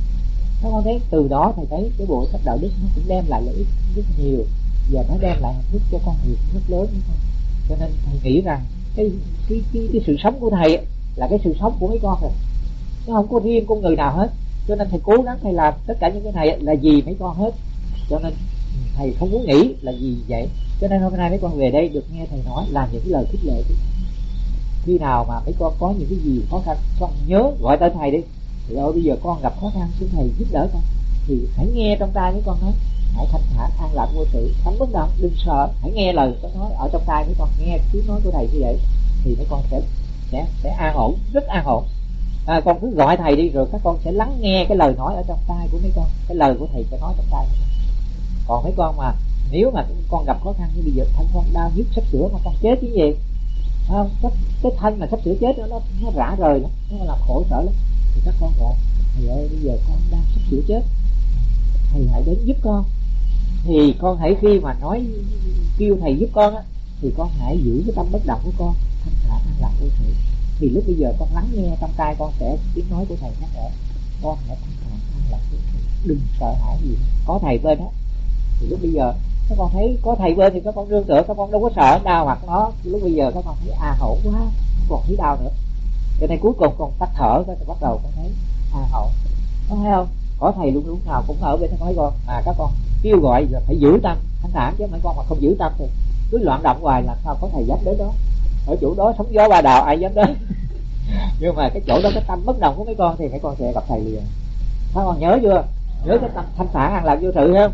Các con thấy từ đó thầy thấy cái bộ sách đạo đức nó cũng đem lại lợi ích rất nhiều, và nó đem lại hạnh phúc cho con người rất lớn. Cho nên thầy nghĩ rằng cái cái cái, cái sự sống của thầy là cái sự sống của mấy con rồi, nó không có riêng con người nào hết. Cho nên thầy cố gắng thầy làm tất cả những cái này là vì mấy con hết. Cho nên thầy không muốn nghĩ là gì vậy. Cho nên hôm nay mấy con về đây được nghe thầy nói, làm những cái lời khích lệ. Khi nào mà mấy con có những cái gì khó khăn, con nhớ gọi tên thầy đi. Thì ơi bây giờ con gặp khó khăn, xin thầy giúp đỡ con, thì hãy nghe trong tai mấy con nói, hãy thanh thản an lạc vô sự, tánh bất động, đừng sợ. Hãy nghe lời có nói ở trong tai mấy con, nghe tiếng nói của thầy như vậy thì mấy con sẽ sẽ sẽ an ổn, rất an ổn. À, con cứ gọi thầy đi, rồi các con sẽ lắng nghe cái lời nói ở trong tai của mấy con, cái lời của thầy sẽ nói trong tai mấy con. Còn mấy con mà nếu mà con gặp khó khăn như bây giờ thân con đau nhức sắp sửa mà con chết cái gì không, cái, cái thân mà sắp sửa chết đó, nó nó rã rời lắm, nó làm khổ sở lắm, thì các con gọi thầy ơi bây giờ con đang sắp sửa chết, thầy hãy đến giúp con. Thì con hãy khi mà nói kêu thầy giúp con á, thì con hãy giữ cái tâm bất động của con thanh thản an lạc vô sự. Thì lúc bây giờ con lắng nghe trong tai con sẽ tiếng nói của thầy nhắc nhở con hãy thanh thản an lạc vô sự, đừng sợ hãi gì hết. Có thầy bên đó thì lúc bây giờ các con thấy có thầy bên thì các con nương tựa, các con đâu có sợ đau mặt nó. Lúc bây giờ các con thấy an ổn quá, không còn thấy đau nữa. Cho nên cuối cùng con tắt thở, các con bắt đầu con thấy an ổn, có thấy không? Có thầy lúc lúc nào cũng ở bên nói con mà các con kêu gọi là phải giữ tâm thanh thản, chứ mấy con mà không giữ tâm thì cứ loạn động hoài làm sao có thầy dám đến đó. Ở chỗ đó sóng gió ba đào ai dám đến. Nhưng mà cái chỗ đó cái tâm bất động của mấy con thì mấy con sẽ gặp thầy liền. Các con nhớ chưa? Nhớ cái tâm thanh thản an lạc vô sự không?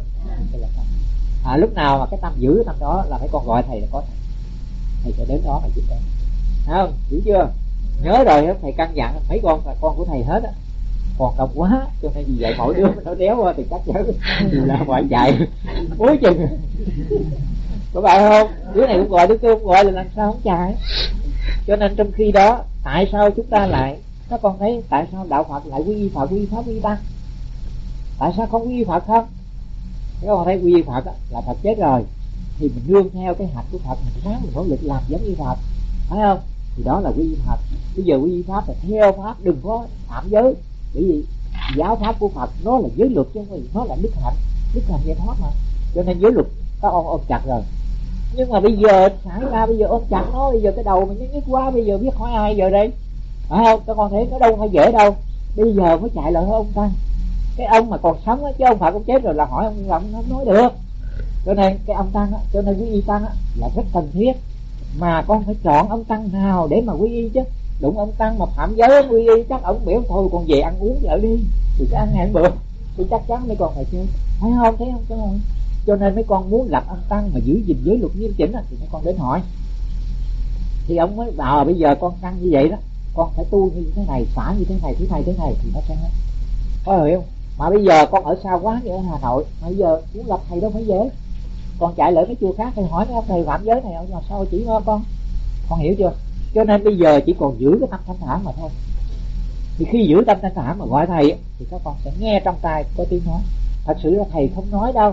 À, lúc nào mà cái tâm giữ cái tâm đó là mấy con gọi thầy là có thầy, thầy sẽ đến đó mà giúp đỡ, không? Hiểu chưa? Nhớ rồi thầy căn dặn mấy con là con của thầy hết á, còn đông quá cho nên vì vậy mỗi đứa nó đéo qua thì chắc chắn là ngoại chạy cuối chừng. Có phải không? Đứa này cũng gọi, đứa kia cũng gọi, là làm sao không chạy. Cho nên trong khi đó tại sao chúng ta lại, các con thấy tại sao đạo Phật lại quy y Phật, quy y Pháp, quy y Tăng? Tại sao không quy y Phật không? Các con thấy quy y Phật là Phật chết rồi thì mình nương theo cái hạnh của Phật, mình ráng mình nỗ lực làm giống như Phật, phải không? Thì đó là quy y Phật. Bây giờ quy y Pháp là theo Pháp, đừng có phạm giới. Bởi vì giáo pháp của Phật nó là giới luật chứ không phải, nó là đức hạnh, đức hạnh giải thoát mà. Cho nên giới luật các ông ôm chặt rồi. Nhưng mà bây giờ xảy ra bây giờ ôm chặt nó, bây giờ cái đầu mình nó nhức quá, bây giờ biết hỏi ai giờ đây, phải không? Các con thấy nó đâu phải dễ đâu. Bây giờ mới chạy lại hỏi ông ta, cái ông mà còn sống á, chứ ông Phật ông chết rồi là hỏi ông làm không nói được. Cho nên cái ông Tăng á, cho nên quy y Tăng á là rất cần thiết. Mà con phải chọn ông Tăng nào để mà quy y chứ. Đụng ông Tăng mà phạm giới quy y chắc ông biểu thôi con về ăn uống vợ đi, thì cái ăn ngày bữa thì chắc chắn mấy con phải chơi, phải không? Thấy không? Thấy không? Cho nên mấy con muốn gặp ông Tăng mà giữ gìn giới luật nghiêm chỉnh á, thì mấy con đến hỏi. Thì ông mới bảo à, bây giờ con Tăng như vậy đó, con phải tu như thế này, xả như thế này, thế này, thế này thì nó sẽ hết. Có hiểu không? Mà bây giờ con ở xa quá như ở Hà Nội, mà bây giờ muốn gặp thầy đâu phải dễ. Con chạy lại mấy chùa khác thì hỏi mấy ông thầy phạm giới này mà sao chỉ ngon con. Con hiểu chưa? Cho nên bây giờ chỉ còn giữ cái tâm thanh thản mà thôi. Thì khi giữ tâm thanh thản mà gọi thầy thì các con sẽ nghe trong tai có tiếng nói. Thật sự là thầy không nói đâu,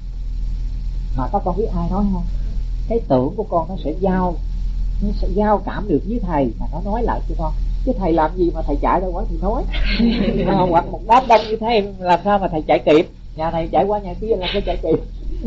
mà các con biết ai nói không? Cái tưởng của con nó sẽ giao, nó sẽ giao cảm được với thầy mà nó nói lại cho con. Chứ thầy làm gì mà thầy chạy đâu quá thì nói. Hoặc một đám đông như thế làm sao mà thầy chạy kịp? Nhà này chạy qua nhà kia làm sao chạy kịp?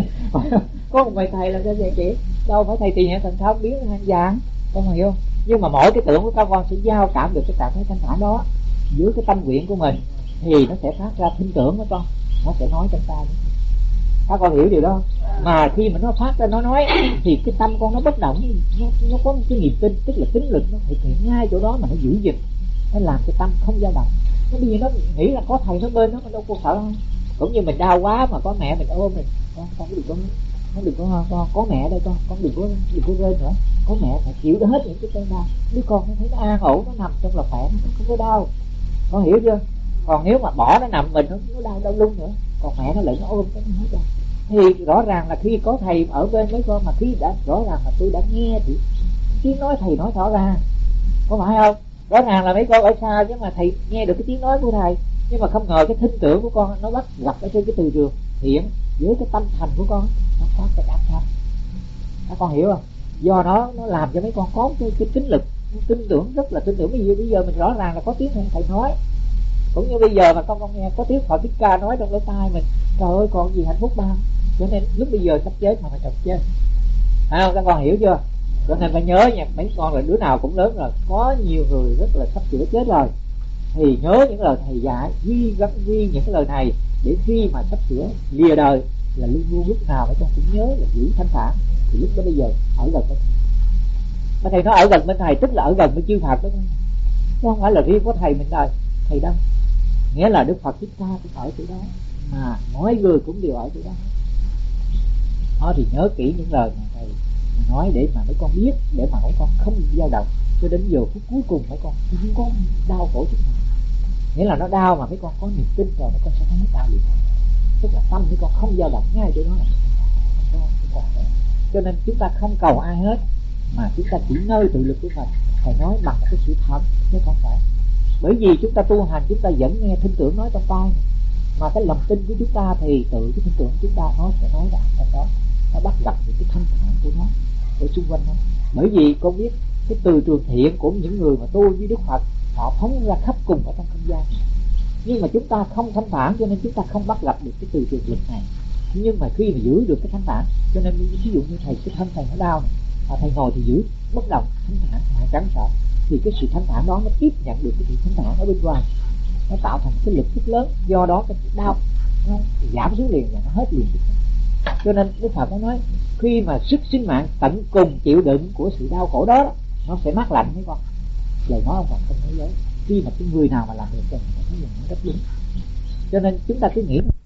Có một người thầy làm sao chạy kịp? Đâu phải thầy tỳ hệ thần thông biến hàng dạng, con hiểu không? Nhưng mà mỗi cái tưởng của các con sẽ giao cảm được cái trạng thái thanh thản đó dưới cái tâm nguyện của mình, thì nó sẽ phát ra thinh tưởng của con, nó sẽ nói trong tai. Các con hiểu điều đó không? Mà khi mà nó phát ra nó nói thì cái tâm con nó bất động, nó, nó có một cái niềm tin, tức là tín lực nó thực hiện ngay chỗ đó mà nó giữ gìn, nó làm cho tâm không dao động. Nó bây giờ nó nghĩ là có thầy nó bên nó, nó đâu có sợ không? Cũng như mình đau quá mà có mẹ mình ôm mình, con con đừng có, con đừng có, con có mẹ đây con, con đừng có đừng có rên nữa, có mẹ phải chịu hết những cái cơn đau. Đứa con nó thấy nó an ổn, nó nằm trong là khỏe, nó không có đau, con hiểu chưa? Còn nếu mà bỏ nó nằm mình nó nó đau đau lung nữa, còn mẹ nó lại nó ôm nó hết đau. Thì rõ ràng là khi có thầy ở bên mấy con, mà khi đã rõ ràng là tôi đã nghe thì tiếng nói thầy nói rõ ràng, có phải không? Rõ ràng là mấy con ở xa chứ mà thầy nghe được cái tiếng nói của thầy, nhưng mà không ngờ cái thính tưởng của con nó bắt gặp ở trên cái từ trường hiện với cái tâm thành của con, nó có cái âm thanh. Các con hiểu không? Do đó nó làm cho mấy con có cái, cái tính lực, tin tưởng, rất là tin tưởng. Bây giờ, bây giờ mình rõ ràng là có tiếng thầy nói, cũng như bây giờ mà con con nghe có tiếng Phật Thích Ca nói trong lỗ tai mình, trời ơi còn gì hạnh phúc bao. Cho nên lúc bây giờ sắp chết mà phải chồng chết, phải không? Các con hiểu chưa? Cho nên phải nhớ nha, mấy con là đứa nào cũng lớn rồi, có nhiều người rất là sắp sửa chết rồi, thì nhớ những lời thầy dạy, ghi gấp ghi những cái lời này để khi mà sắp sửa lìa đời là luôn luôn lúc nào mấy con cũng nhớ là giữ thanh thản. Thì lúc đó bây giờ ở gần với thầy, mà thầy nói ở gần bên thầy tức là ở gần với chư Phật đó, chứ không phải là riêng có thầy mình đời thầy đâu. Nghĩa là Đức Phật Thích Ca cũng ở chỗ đó, mà mỗi người cũng đều ở chỗ đó. Đó thì nhớ kỹ những lời mà thầy nói để mà mấy con biết, để mà mấy con không dao động cho đến giờ phút cuối cùng mấy con không có đau khổ chút nào. Nghĩa là nó đau mà mấy con có niềm tin rồi mấy con sẽ thấy đau liền, tức là tâm mấy con không dao động ngay chỗ đó là không có, không có. Cho nên chúng ta không cầu ai hết, mà chúng ta chỉ nơi tự lực của mình. Thầy nói bằng cái sự thật chứ không phải. Bởi vì chúng ta tu hành chúng ta vẫn nghe thính tưởng nói trong tai, mà cái lòng tin của chúng ta thì tự cái thính tưởng của chúng ta nó sẽ nói ra trong đó, nó bắt gặp những cái thanh thản của nó ở xung quanh nó. Bởi vì con biết cái từ trường thiện của những người mà tu với Đức Phật, họ phóng ra khắp cùng ở trong không gian, nhưng mà chúng ta không thanh thản cho nên chúng ta không bắt gặp được cái từ trường lực này. Nhưng mà khi mà giữ được cái thanh thản, cho nên ví dụ như thầy cái thân thầy nó đau này, mà thầy ngồi thì giữ bất động thanh thản, thả trắng sợ, thì cái sự thanh thản đó nó tiếp nhận được cái sự thanh thản ở bên ngoài, nó tạo thành cái lực rất lớn. Do đó cái đau nó giảm xuống liền và nó hết liền. Cho nên Đức Phật nó nói khi mà sức sinh mạng tận cùng chịu đựng của sự đau khổ đó, nó sẽ mát lạnh mấy con. Lời nói ông Phật không nói dối. Khi mà cái người nào mà làm được thì nó thấy nó rất đúng. Cho nên chúng ta cứ nghĩ